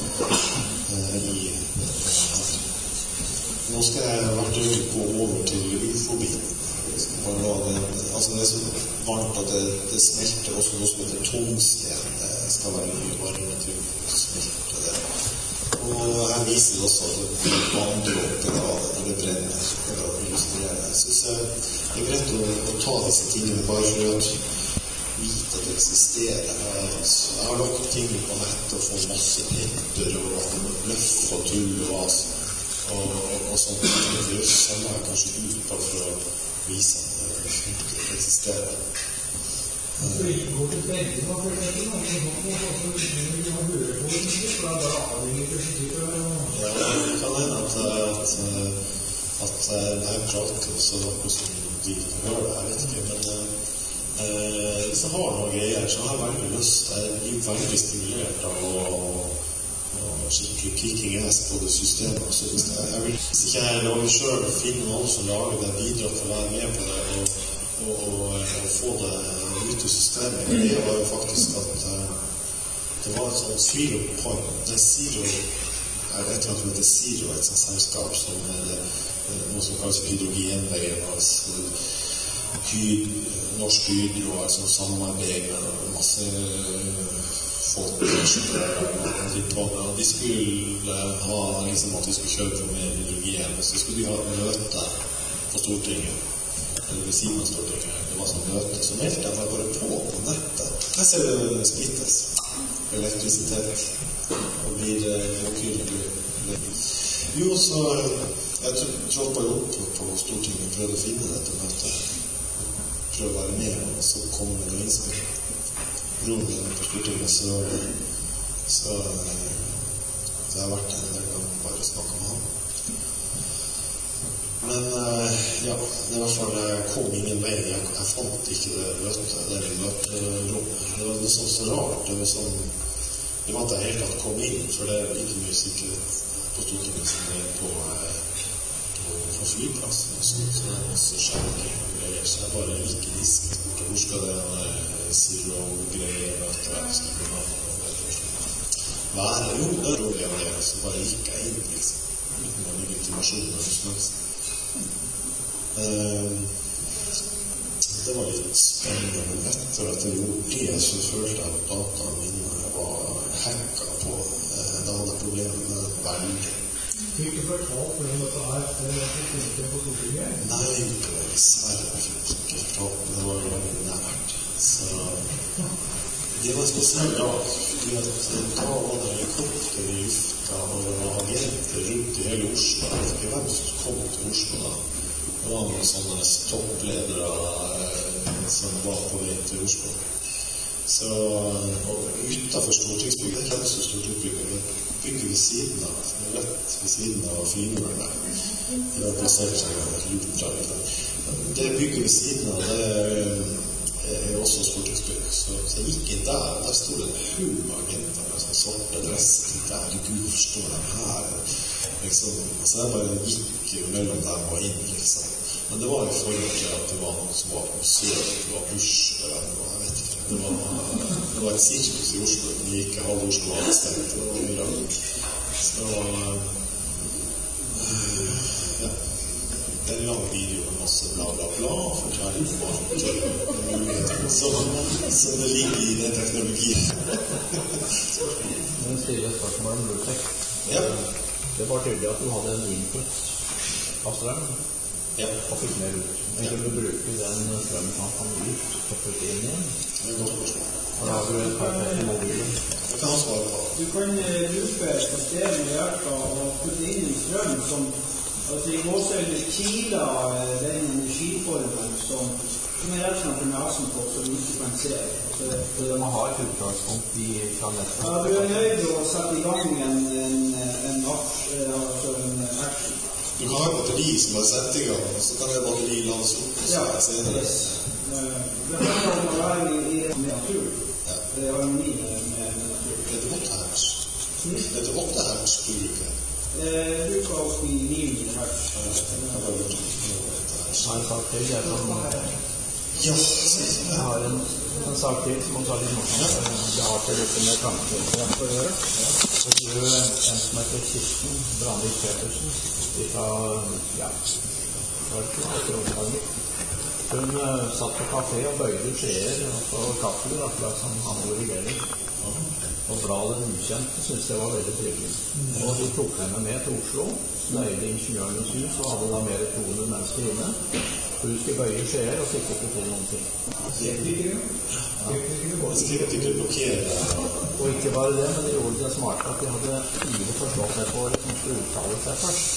Nå skal jeg hvert øyeblikk gå over til ufobien. Altså det er så varmt at det smelter også noe som heter tungsten. Det skal være mye varme til å smelte det. Og her viser det også at det vanndråper av det når det brenner. Jeg synes det er greit å ta disse tingene bare for å vite at det eksisterer. Jeg har lagt ting på nettet og fått masse pepper og løff og tull og vas og sånt. Det sender jeg kanskje ut bare for å vise at det eksisterer. Så ikke går til veldig på prosjektet, og så vi må høre på det, for da avhengig prosjektet. Ja, det kan hende at jeg prater så noe som de hører det, jeg vet ikke, men hvis jeg har noen greier, så har jeg veldig lyst. Jeg blir veldig stimulert av å skikkelig kicking ass på det systemet. Så hvis ikke jeg lager selv, finner noen som lager det, bidrar til å være med på det og få det ut i systemet. Det var jo faktisk at det var et sånt Zero Point. Det er Zero, jeg vet ikke at det heter Zero, et sånt selskap som er noe som kalles hydrogenveien, altså norsk hydro, altså samarbeid med masse folk og de skulle ha liksom at de skulle kjøre på med hydrogen, så skulle de ha et møte på Stortinget, eller ved siden av Stortinget. Det var sånn møte, så meldte jeg bare på nettet. Her ser du splittes elektrisitet og blir molekylene. Jo, så jeg troppet jo opp på Stortinget og prøvde å finne dette møtet, prøvde å være med, og så kom det noe innspill. Broren min på Stortinget, så det har vært en del ganger bare å snakke med ham. Men ja, det i hvert fall kom ingen vei. Jeg fant ikke det møterommet. Det var liksom så rart. Det var sånn, det var at jeg helt tatt kom inn, for det er ikke mye sikkert på Stortinget som er på flyplassen og sånt, så det er masse skjerming og greier, så jeg bare gikk i disken. Hvor skal det Zero-greier møte være? Hva er det? Jo, det er rolig av det, så bare gikk jeg inn, liksom. Uten å ligge intimasjon eller noe som helst. Det var litt spennende, men etter at jeg gjorde det, så følte jeg at dataene mine var hacka på. Da hadde jeg problemer med veldig. Fikk du fortalt hvordan dette er på Stortinget? Nei, dessverre. Jeg fikk ikke fortalt, men det var jo veldig nært. Så det var spesielt dag, fordi at da var det helikopter i lufta, og det var agenter rundt i hele Oslo. Jeg vet ikke hvem som kom til Oslo da. Det var noen sånne toppledere som var på vei til Oslo. Så, og utenfor Stortingsbygget, det kalles jo Stortingsbygget, bygget ved siden av, rett ved siden av Flymuren. Det var plassert seg et lutdrag. Det bygget ved siden av, det er også Stortingsbygget. Så jeg gikk inn der stod det en haug med agenter med sånn sorte dresser. Der, Gud forstår dem her. Liksom, så jeg bare gikk mellom dem og inn, liksom. Men det var i forhold til at det var noen som var på besøk, det var Bush, eller jeg vet ikke. Det det var et sirkus i Oslo, men ikke halve Oslo var stengt. Så det er en lang video med masse bla bla bla, forklaring på muligheter som det ligger i den teknologien. Men stiller et spørsmål om Bluetech. Ja. Det var tydelig at du hadde en input av strøm, og fikk mer ut. Men kunne du bruke den strømmen som kan ut og putte inn igjen? Det er et godt spørsmål. Og da har du en perfekt mobil. Det kan han svare på. Du kan bruke systemet i hjertet og putte inn en strøm som i gåsøyne kiler den energiformen som er resten av nesen på, som du ikke kan se. Så det må ha et utgangspunkt fra nettet? Ja, du er nøyd å sette i gang en action. Du kan ha et batteri som er satt i gang, og så kan det batteri landes opp. Ja, yes. Det handler om å være i natur. Det er harmoni med natur. Det er 8 hertz. Det er 8 hertz du bruker. Bruker oss i 9 hertz. Har en sak til, jeg har en sak til som også er litt morsomt. Det har til dette med tankekraft å gjøre. Så sier du en som heter Kirsten Brandvik Petersen fra hun satt på kafé og bøyde skjeer og kafler, akkurat som han origerer. Og bladet ukjente syntes det var veldig trivelig. Og de tok henne med til Oslo, nøyde ingeniørens hus, og hadde da mer 200 mennesker inne. Hun skulle bøye skjeer og sikkert ikke få noen ting. Og ikke bare det, men de gjorde det smart at de hadde 4 forståelsesåret som skulle uttale seg først.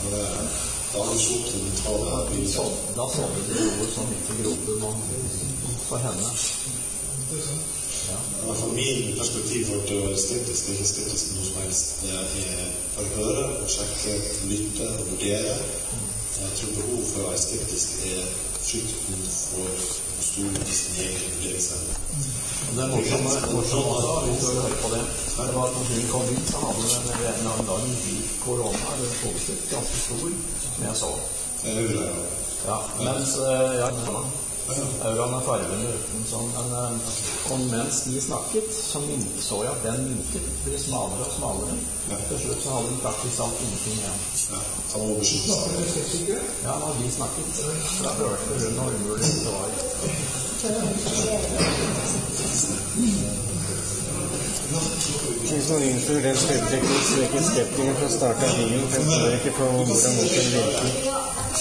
Da sådde de ord som ikke grodde for henne. Ja, fra min perspektiv for det å være skeptisk, det er ikke skeptisk noe som helst. Det er bare å høre, sjekke, lytte og vurdere. Jeg tror behov for å være skeptisk er frykten for å stole på sin egen vurderingsevne. Det er morsomt også, hvis du hører på det. Det var at når hun kom inn, så hadde hun en eller annen gang lik korona, eller positivt, ganske stor, som jeg så. Ja, mens Auraen er fargen uten sånn, og mens de snakket, så så jeg at den minket ble smalere og smalere. Til slutt så hadde den praktisk alt ingenting igjen. Han må beskytte seg. Ja, når de snakket, da hørte hun og umulig det var. Hvis man innfører den spilleteknikken, så ikke skeptikere fra start av bilen, kan man ikke få hvordan motoren virker.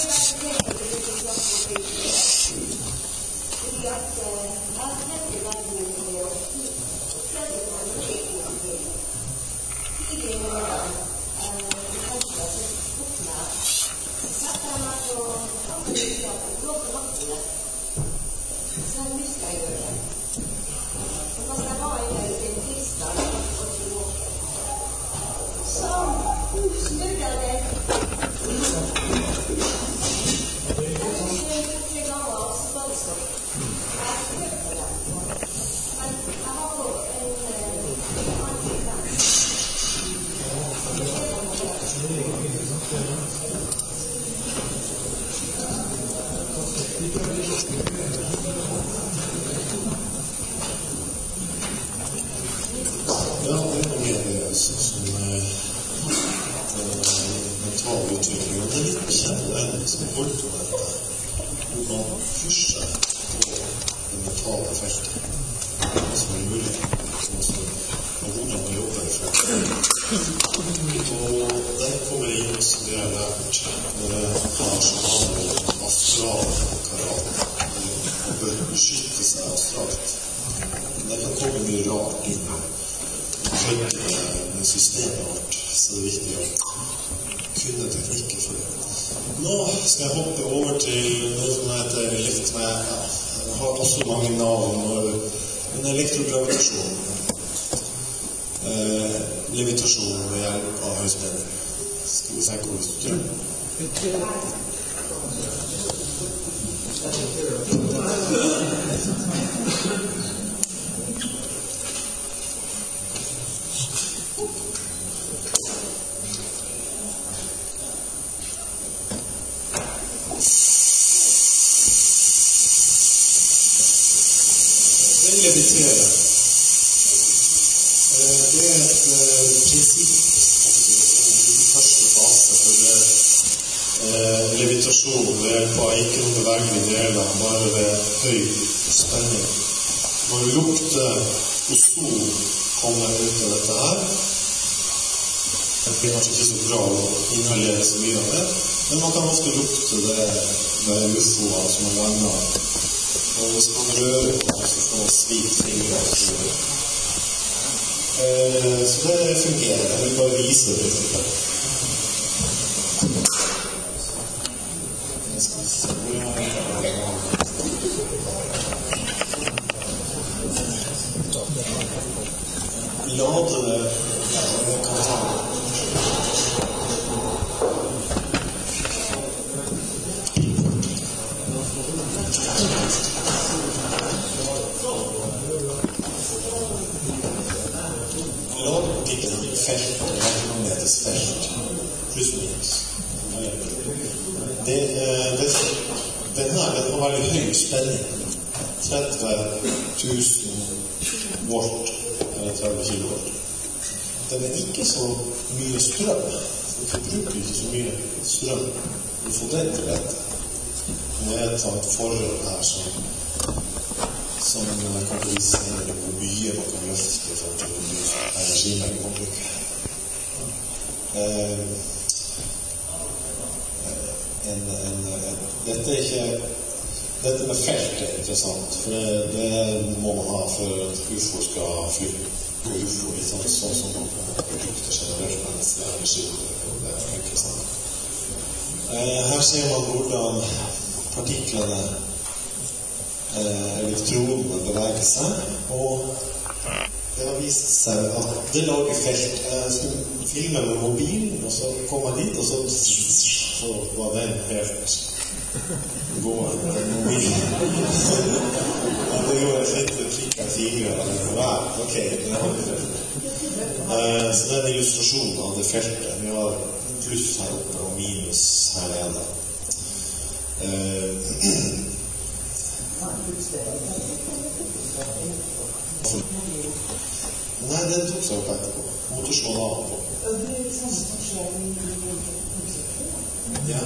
Levitasjon ved hjelp av høyspenning. Skal vi se hvordan det gjør. Den leviterer. levitasjon ved hjelp av ikke noen bevegelige deler, bare ved høy spenning. Når lukte og sol kommer ut av dette her, det blir kanskje ikke så bra å inhalere så mye av det, men man kan ofte lukte det UFO-er som er laget. Og hvis man rører på det, så får man svit fingre. Så det fungerer. Jeg vil bare vise det til deg. Ladene kan ta felt, elektromagnetiske felt, pluss minus. Den har veldig høy spenning, 30 000 volt, eller 30 kilovolt. Den er ikke så mye strøm, den forbruker ikke så mye strøm. Du får den til dette. Det er et forhold her som kategoriserer hvor mye man kan løfte for å energimengde man bruker. Dette med felt er interessant, for det må man ha for at UFO skal fly på UFO, sånn som man brukte generelt menneskelig energi. Det er interessant. Her ser man hvordan partiklene, elektronene beveger seg, og det har vist seg at det lager felt. Jeg skulle filme med mobilen, og så kom jeg dit, og så var den helt gående med mobilen. Det gjorde et litt klikk av fingre, ok, det har vi felt. Så det er en illustrasjon av det feltet. Vi har pluss her oppe og minus her nede. Nei, den tok seg opp etterpå. Motorslån av på. Ja.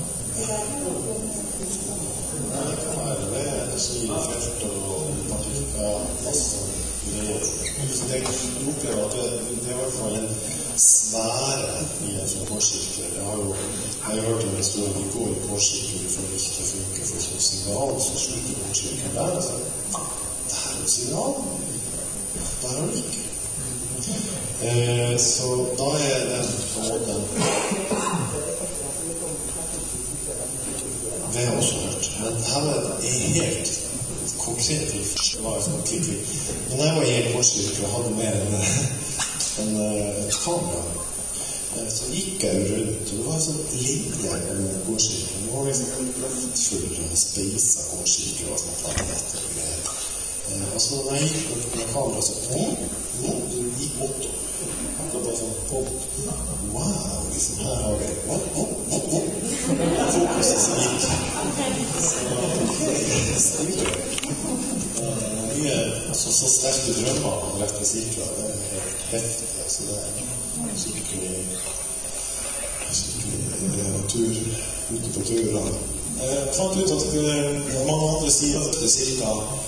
Det kan være det. Energifelt og partikler, masse greier. Det opplever at det er i hvert fall en svære i en sånn korskifter. Jeg har hørt om det står at vi går i korskifter for ikke det funker for sånn signal, så slutter korskifter der. Det her er signal. Der har det ikke. Så da er den på en måte det har jeg også hørt, men her er helt konkret det var en sånn klipping. Men jeg var i en korskifter og hadde med en kamera, så gikk jeg rundt, og det var en sånn linje av korskifter. Det var liksom luftfull speisa korskifter og sånn planeter og greier. Og så når jeg gikk med kamera, så det gikk bort. Det var sånn på. Wow, liksom her har vi. Fokuset som gikk. Så sterke drømmer om rette sikler, det er helt heftig. Så det er skikkelig tur, ute på turer. Jeg fant ut at mange andre sier at det er cirka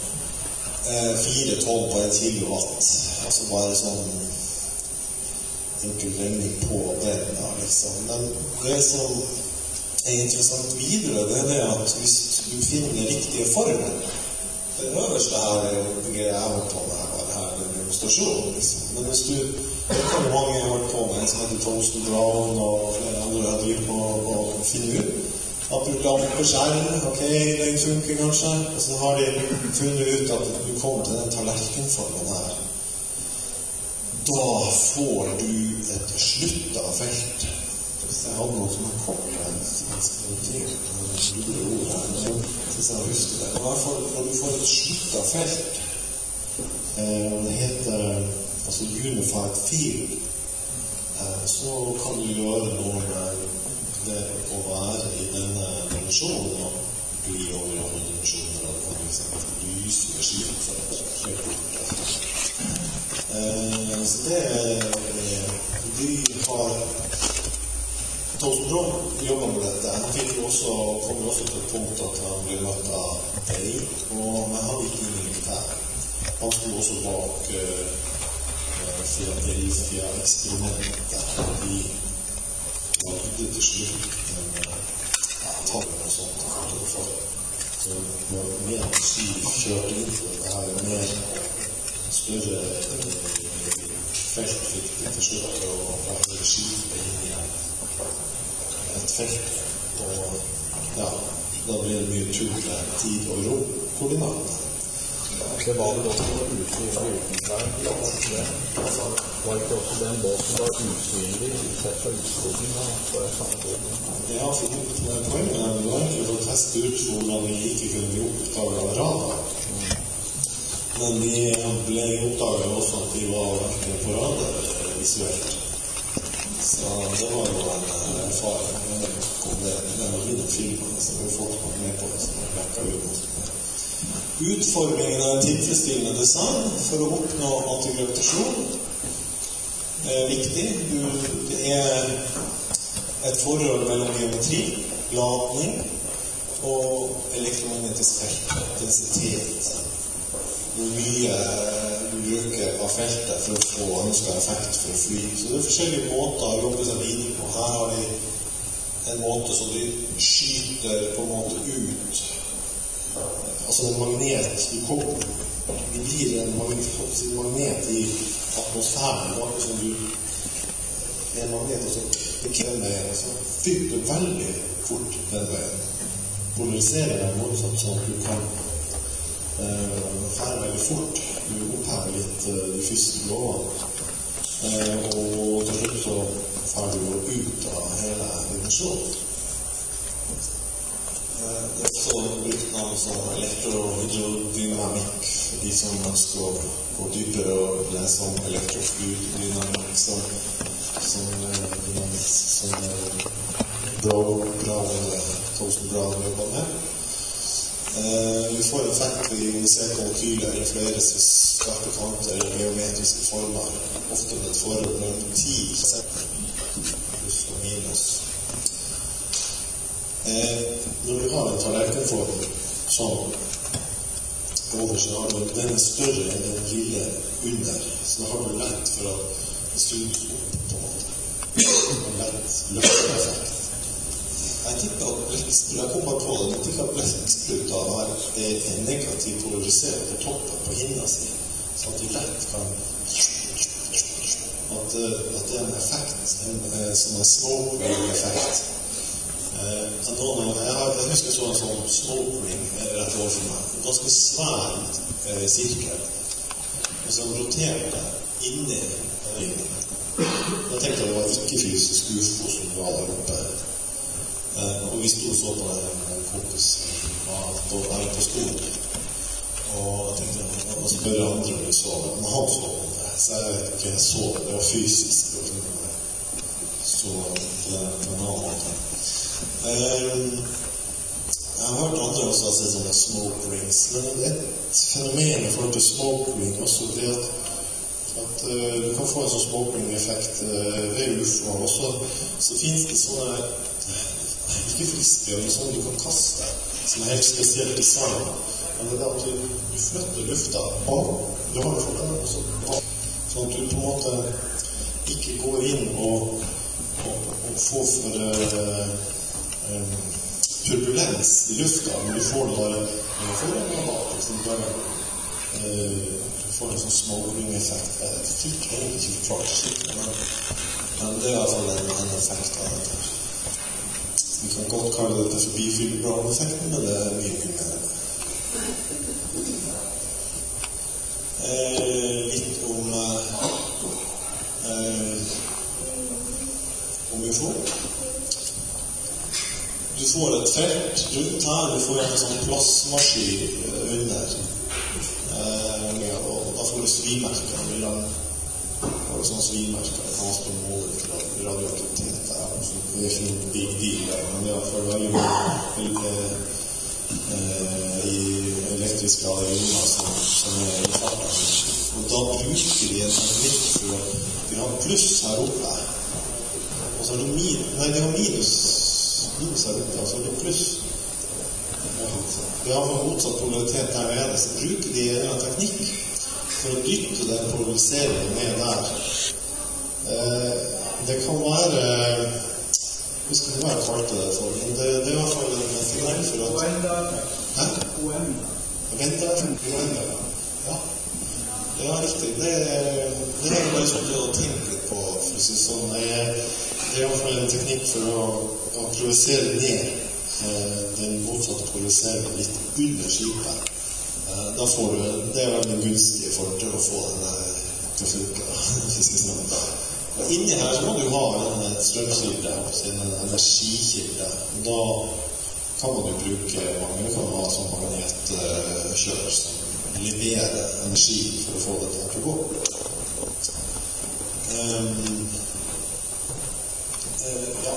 4 tonn på 1 kilowatt. Altså bare sånn enkel regning på den da, liksom. Men det som er interessant videre, det er det at hvis du finner den riktige formen, det øverste her er jo jeg har holdt på med her demonstrasjonen, liksom. Men hvis du, det kan jo mange ha holdt på med, en som heter Thomson Brown og flere andre har dyrt på å finne ut. At du lager på skjermen, ok, den funker kanskje, og så har de funnet ut at du kommer til den tallerkenformen her. Da får du et slutta felt. Hvis jeg hadde noe som er kort her, så skal jeg til hvis jeg husker det. I hvert fall når du får et slutta felt, det heter altså unified field, så kan du gjøre noe med det å være i denne dimensjonen og bli over andre dimensjoner, og det kan for eksempel lyse med skip for at det så det de har Thorsten Brown jobber med dette. Han kom jo også til et punkt at han ble møtt av PI, men han gikk inn i militær. Han stod også bak Philadelphia-eksperimentet. De lagde til slutt tall og sånt for så mer skiv kjørte inn for det her, mer større felt fikk det til slutt å være skiv inn i et felt, og ja, da ble det mye tull med tid og rom-koordinater. Det var vel også noe usynlig utenfra. Var ikke også den båten var usynlig sett fra utskogen på et samtidig? Ja, for poenget var egentlig å teste ut hvordan vi ikke kunne bli oppdaget av radar. Men de ble oppdaget også at de var virkelig på radar visuelt. Så det var jo en erfaring. Det var litt filmene, så det var folk som var med på det, som var rekket ut mot det. Utformingen av en tilfredsstillende design for å oppnå antigravitasjon er viktig. Det er et forhold mellom geometri, ladning og elektromagnetisk felt, densitet. Hvor mye du bruker av feltet for å få ønsket effekt for å fly. Så det er forskjellige måter å jobbe seg videre på. Her har de en måte som de skyter på en måte ut. Altså en magnet i koppen. Det blir en magnet i atmosfæren. Som du en magnet og så den veien, og så fyller veldig fort den veien. Polariserer den målsatt sånn at du kan fære veldig fort. Du opphever litt de første lovene. Og til slutt så færer du ut av hele dimensjonen. Det er også brukt navn som elektrohydrodynamikk for de som ønsker å gå dypere og lese om elektroflydynamikk som Thorsten Brown jobber med. Vi får effekt ved ioniserte molekyler eller flere skarpe kanter eller geometriske former, ofte med et forhold mellom 10 pluss og minus. Når du har en tallerkenform sånn over, så har du den større enn den lille under, så da har du lett for at det suges opp på en måte. En lett løfteffekt. Jeg tipper at jeg kom bare på det, jeg tipper at blekkspruta er negativt polarisert på toppen på hinna si, sånn at de lett kan at det er en effekt, som en smoke-effekt. Jeg husker så en sånn smoke-ring rett over for meg, en ganske svær sirkel, og så roterer inni ringen. Jeg tenkte at det var ikke-fysisk UFO som var der oppe. Og vi stod så på en kompis på skolen, og jeg tenkte at man spørre andre om de så det, men han så det, så jeg vet ikke, jeg så det, det var fysisk, så på en annen måte. Jeg har hørt andre også si sånne smoke rings, men et fenomen i forhold til smoke ring også det at du kan få en sånn smoke ring effekt ved UFO, og så finnes det sånne ikke frisker, men sånn du kan kaste, som er helt spesielt design. Men det er at du flytter lufta bak, du har det fortsatt også bak, sånn at du på en måte ikke går inn og får for turbulens i lufta, men du får det bare foran og bak, du får en sånn smoke-ring-effekt. Jeg fikk egentlig ikke klart men det er i hvert fall en effekt av dette. Vi kan godt kalle dette for bifilibral-effekten, men det er mye mer med det. Litt om UFO. Du får et felt rundt her, du får en sånn plasmasky under. Og da får du svimerker. Har du sånne svimerker, det kan stå målet til radioaktivitet der. Det er ikke noen big deal der, men det er i hvert fall veldig i elektriske arenaer som er i farten. Og da bruker de en teknikk for å ha pluss her oppe. Og og så har du det var minus her ute, altså det er pluss. Vi har for motsatt polaritet der nede, så bruker de en teknikk for å dytte den polariseringen ned der. Det kan være, husker du hva jeg kalte det for, men det er i hvert fall en signal for at... Venda, ja. Ja, riktig. Det er bare sånn å tenke litt på, for å si sånn. Det er i hvert fall en teknikk for å provosere ned den motsatte polariseringen litt under skipet. Da får du, det er veldig gunstig for å få den til å funke, og inni her så må du ha en strømkilde, en energikilde. Da kan man jo bruke, man kan ha sånn magnetkjør som leverer energi for å få det til å gå. Ja.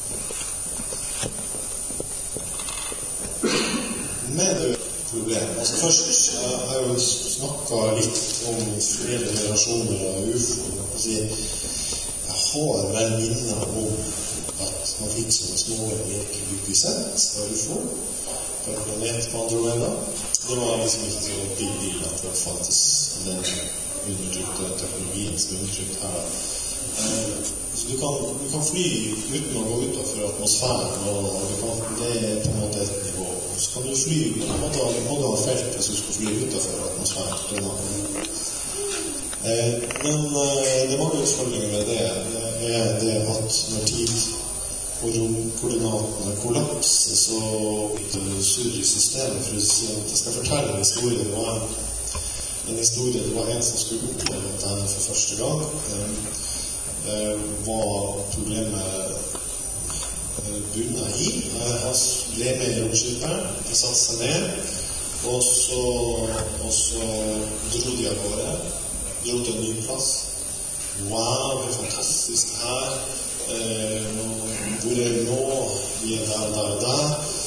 Med det problemet, altså først jeg har jo snakket litt om flere generasjoner av UFO. Jeg har vel minnet om at man finnes som små lekebyggesett av UFO på en planet på Andromeda. Det var liksom ikke så big deal at det fantes den undertrykte teknologien som undertrykt her. Så du kan fly uten å gå utenfor atmosfæren, og det er på en måte et nivå. Så kan du fly, du må ha felt hvis du skal fly utenfor atmosfæren. Men det mange utfordringer med det er det at når tid og romkoordinatene kollapser, så surrer systemet. For jeg skal fortelle en historie. Det var en som skulle oppleve dette for første gang. Hva problemet bunnet i. Han ble med i romskipet, de satte seg ned, og så dro de av gårde. Dro til en ny plass. Wow, det er fantastisk her. Hvor er vi nå? Vi er der.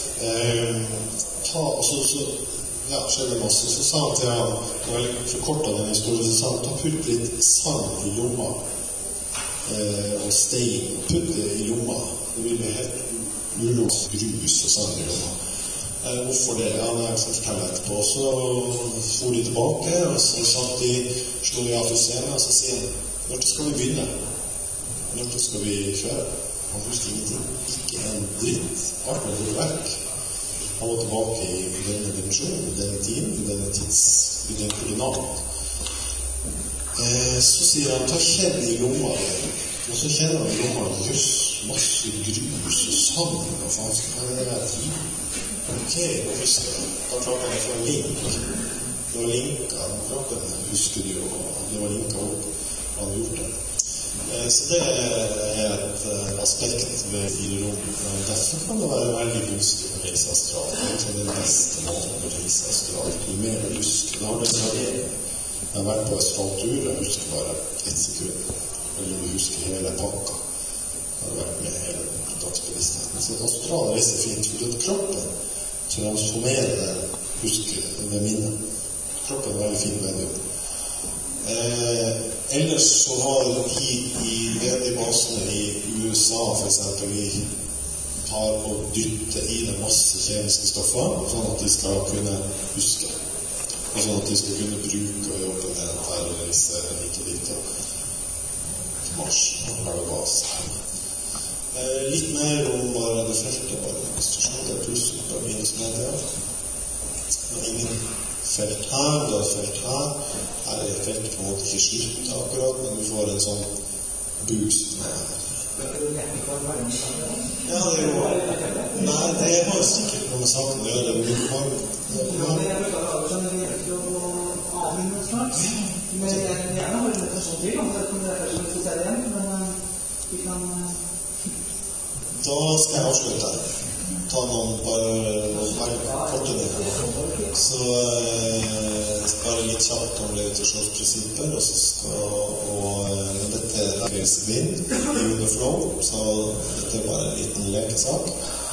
Og så skjedde masse. Så sa han til han, og jeg forkortet den historien, så sa han, ta putt litt sand i lomma, og stein, putt det i lomma. Det vil bli helt grus og sand i lomma. Hvorfor det? Ja, det jeg skal fortelle etterpå. Så for de tilbake, og så satt de, slo de av systemet, og så sier han, når skal vi begynne? Når skal vi kjøre? Han husker ingenting. Ikke en dritt. Alt med det verk. Han var tilbake i denne dimensjonen, i denne tiden, i denne i den koordinaten. Så sier han, ta kjenn i lomma di. Og så kjenner han i lomma di, masse grus og sand. Hva faen skal det være tid? Ok, nå husker jeg. Da klarte han å få en link. Det var linka, klokken husker du, og det var linka opp. Han har gjort det. Så det er et aspekt ved rom. Derfor kan det være veldig gunstig å reise astralt. Det er den beste måten å reise astralt. Jo mer du husker. Da har det særlig. Jeg har vært på astraltur, jeg husker bare 1 sekund. Eller du husker hele pakka. Jeg har vært med hele dagsbevisstheten. Så astral reiser fint, for det kroppen transformerer husker med minnet. Kroppen er veldig fin med det. Ellers så har de i basene i USA for eksempel, vi tar og dytter i dem masse kjemiske stoffer, sånn at de skal kunne huske. Og sånn at de skal kunne bruke og jobbe med dette og reise hit og dit. Mars, og lage base. Litt mer om bare det feltet, bare demonstrasjon, det er pluss og minus media. Det er ingen felt her, det er et felt her. Her er et felt på en måte ikke slutt akkurat, men vi får en sånn boost med. Ja, det er jo... Nei, det har sikkert noen saker å gjøre. Men jeg bruker å lage sånn avminnet snart. Men jeg gjerne har litt person til, om det kommer først med 2 serier igjen, men vi kan... Da skal jeg avslutte. Ta noen korte ned. Så bare litt kjapt om levitasjonsprinsipper, og så skal dette er vind i underflow, så dette er bare en liten lekesak.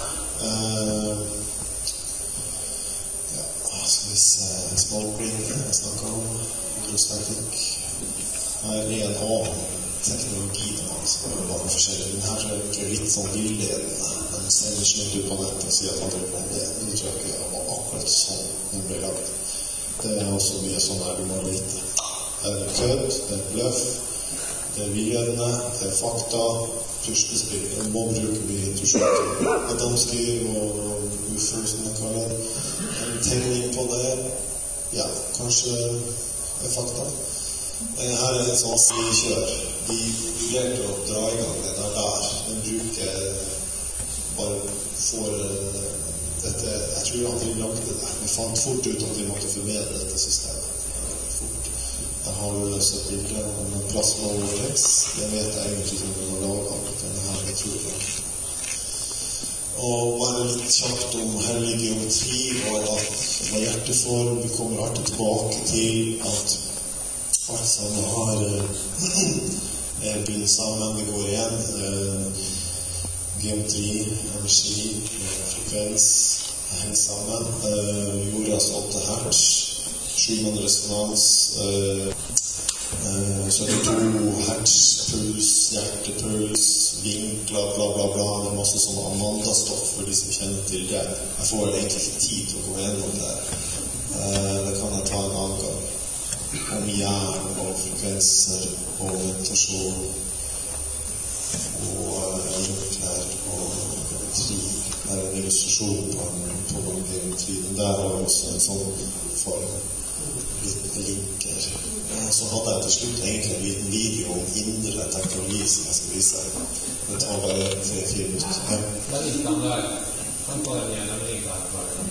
Skal vi se, smålbring, jeg snakker om hydrostatikk. Her er en annen teknologien som var forskjellig. Den her tror jeg er litt sånn villedende. Men senere snudde du på nettet og sier at han drev på det. Det tror jeg ikke var akkurat sånn den ble lagt. Det er også mye sånn her du må vite. Det er kødd, det er bløff, det er villedende, det er fakta, puslespill. En må bruke mye intuisjon. Adamski og Ufo, som jeg kaller det. En tegning på det, ja, kanskje er fakta. Her er et sånt kjør. Vi greier å dra i gang det der. Den bruker bare for dette. Jeg tror at vi lagde det der. Vi fant fort ut at vi måtte formedle dette systemet. Fort. Jeg har løst et bilde om plasma vortex. Det vet jeg egentlig ikke om vi har laget denne her metoden. Og bare litt kjapt om hellig geometri og at hva hjerteform. Vi kommer alltid tilbake til at alt sammen har bundet sammen, det går igjen. Geometri, energi, frekvens henger sammen. Jordas 8 hertz, Schumann resonans, 72 hertz, puls, hjertepuls, vinkler, bla bla bla. Det er masse sånne Amanda-stoff for de som kjenner til det. Jeg får egentlig ikke tid til å gå gjennom det. Det kan jeg ta en annen gang. Om hjern og frekvenser og meditasjon og vinkler og tri. Det er en illustrasjon på geometrien. Der har jeg også en sånn form. Litt linker. Så hadde jeg til slutt egentlig en liten video om indre teknologi som jeg skal vise deg. Det tar bare 3-4 minutter. Det litt kan der. Kan bare gjerne linke her.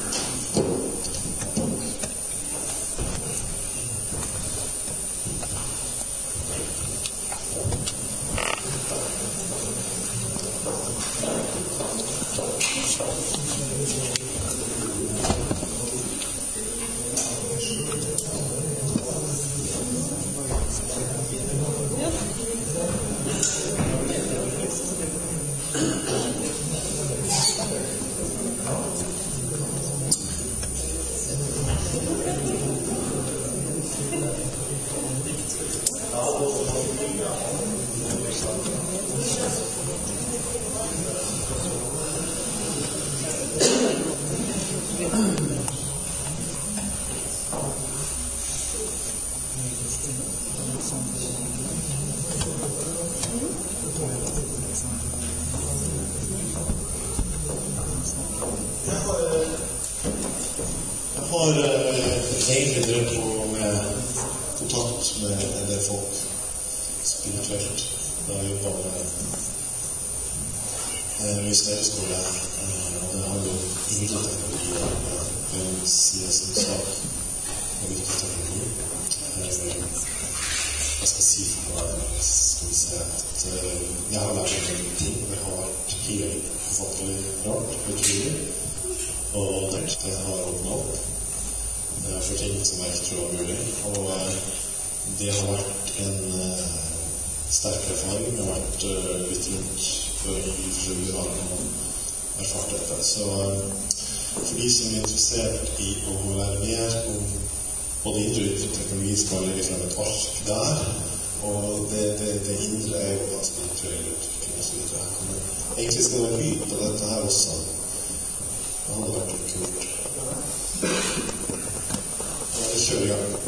Egentlig drevet på med kontakt med en del folk spirituelt. Da jeg jobbet med mysterieskole, og det har jo indre teknologi og en side som sak og viktig teknologi. Jeg skal si for meg, skal vi se, at jeg har lært en ting. Det har vært helt forfattelig rart, utrolig, og det har åpnet opp for ting som jeg ikke tror var mulig, og det har vært en sterk erfaring. Det har vært litt rundt før i forskjellige dager og erfart dette. Så for de som er interessert i å lære mer om både indre og ytre teknologi, skal jeg legge frem et ark der, og det indre er jo da spirituelle utvikling og så videre. Egentlig skal det være lyd på dette her også. Det hadde vært litt kult. Vi kjører i gang.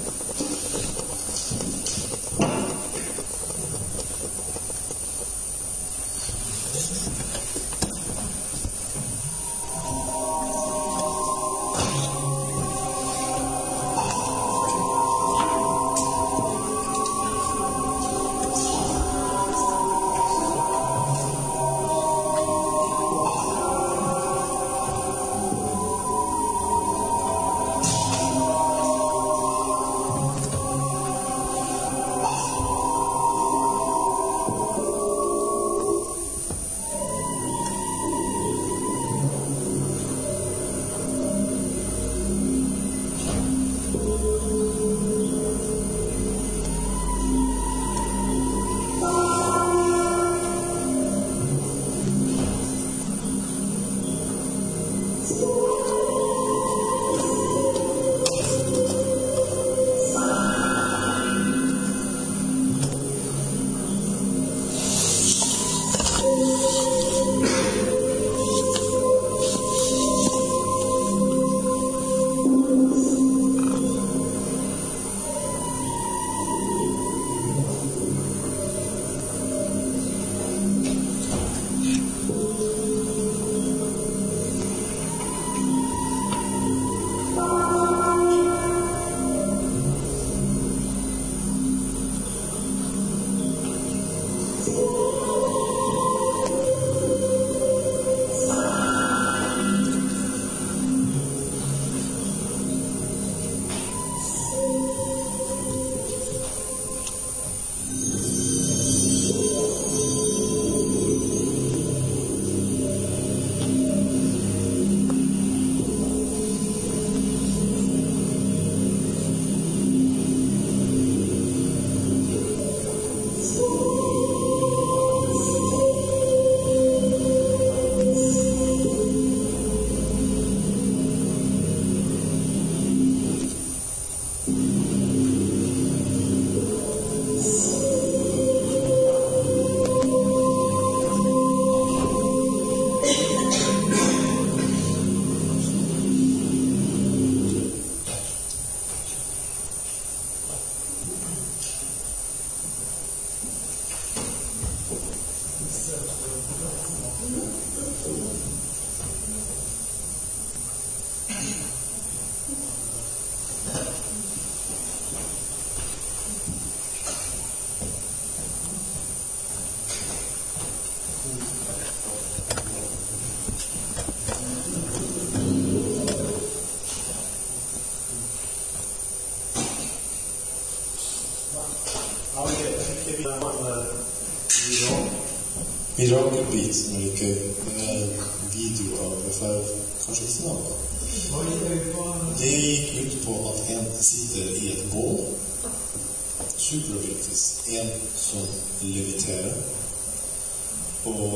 Mirakelbit som er ikke video av for kanskje ikke noe. Det gikk ut på at en sitter i et bål, superviktisk, en som leviterer, og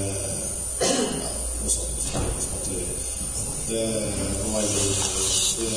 noe sånt. Det var jo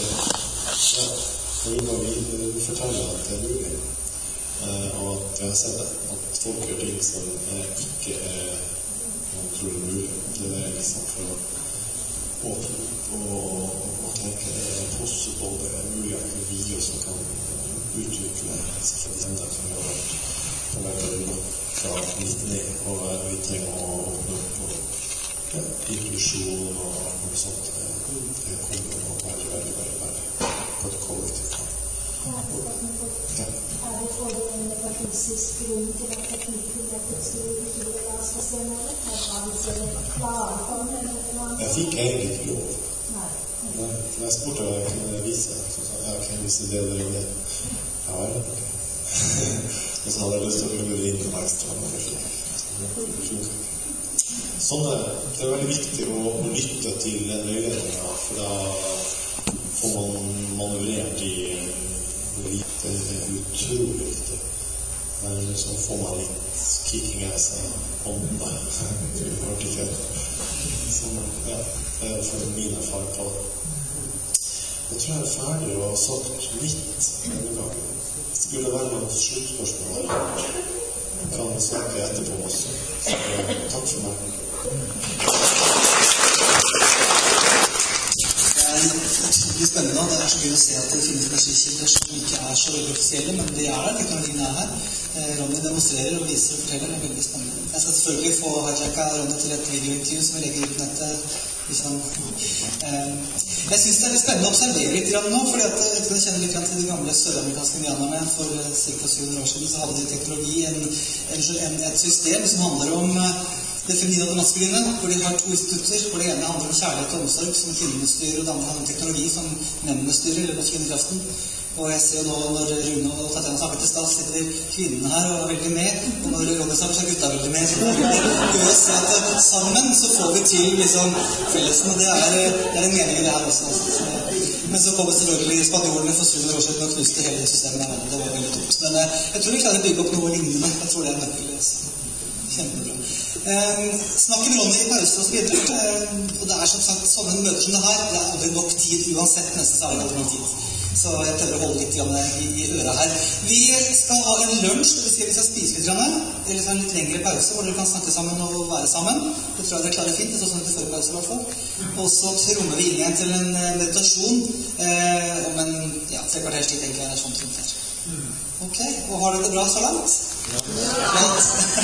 vi forteller at det er mulig, og at vi har sett at folk gjør ting som ikke man tror er mulig. Det er liksom for å åpne opp og tenke også på det er mulig at vi også kan utvikle fra de enda kan gjøre på veien fra litt ned, og vi trenger å åpne opp på inklusjon og noe sånt. Det kommer å være veldig på det kollektivt. Ja. Er det for en metafysisk grunn til at teknikken er plutselig ikke vil være spesiell med det? Er det ikke klare for det? Jeg fikk egentlig ikke lov. Nei. Jeg spurte hva jeg kunne vise. Så sa jeg kan vise det eller det. Ja, ok. Og så hadde jeg lyst til å prøve det inn på ekstra. Sånn det er veldig viktig å lytte til den veiledningen, for da får man manøvrert i det er utrolig viktig. Men så får man litt kicking ass av ånden. Det har vært ikke så, ja, det er for min erfaring på det. Jeg tror jeg er ferdig og har sagt litt denne gangen. Skulle det være noen sluttspørsmål, kan vi snakke etterpå også. Så takk for meg. Det er spennende, det er så gøy å se at det finnes energikilder som ikke er så veldig offisielle, men de er der, teknologien er her. Ronny demonstrerer og viser og forteller, det er veldig spennende. Jeg skal selvfølgelig få hijacka Ronny til et videointervju som vi legger ut på nettet. Jeg synes det er litt spennende å observere litt nå, fordi at etter å kjenne litt til de gamle søramerikanske indianerne for ca. 700 år siden, så hadde de teknologi, et system som handler om det feminine og det maskuline, hvor de har to institutter, hvor det ene handler om kjærlighet og omsorg, som kvinnene styrer, og det andre handler om teknologi, som mennene styrer, eller maskulinkraften. Og jeg ser nå, når Rune og Tatjana snakker til stad, sitter kvinnene her og er veldig med, og når Ronny snakker, så er gutta veldig med. Så det er gøy å se at sammen så får vi til liksom fellesen, og det er en mening i det her også. Men så kommer selvfølgelig spanjolene for 700 år siden og knuste hele systemet der. Det var veldig tungt. Men jeg tror vi klarer å bygge opp noe lignende. Jeg tror det er nøkkelig. Kjempebra. Snakker med Ronny i pause og så videre, og det er som sagt sånne møter som det her, det er aldri nok tid uansett, nesten så er det aldri nok tid. Så jeg prøver å holde litt i øret her. Vi skal ha en lunsj, det vil si vi skal spise litt, eller en litt lengre pause, hvor dere kan snakke sammen og være sammen. Det tror jeg dere klarer fint, det er sånn at det får pause i hvert fall. Og så trommer vi inn igjen til en meditasjon om en 3 kvarters tid, egentlig er det sånn som før. Ok, og har dere det bra så langt? Ja.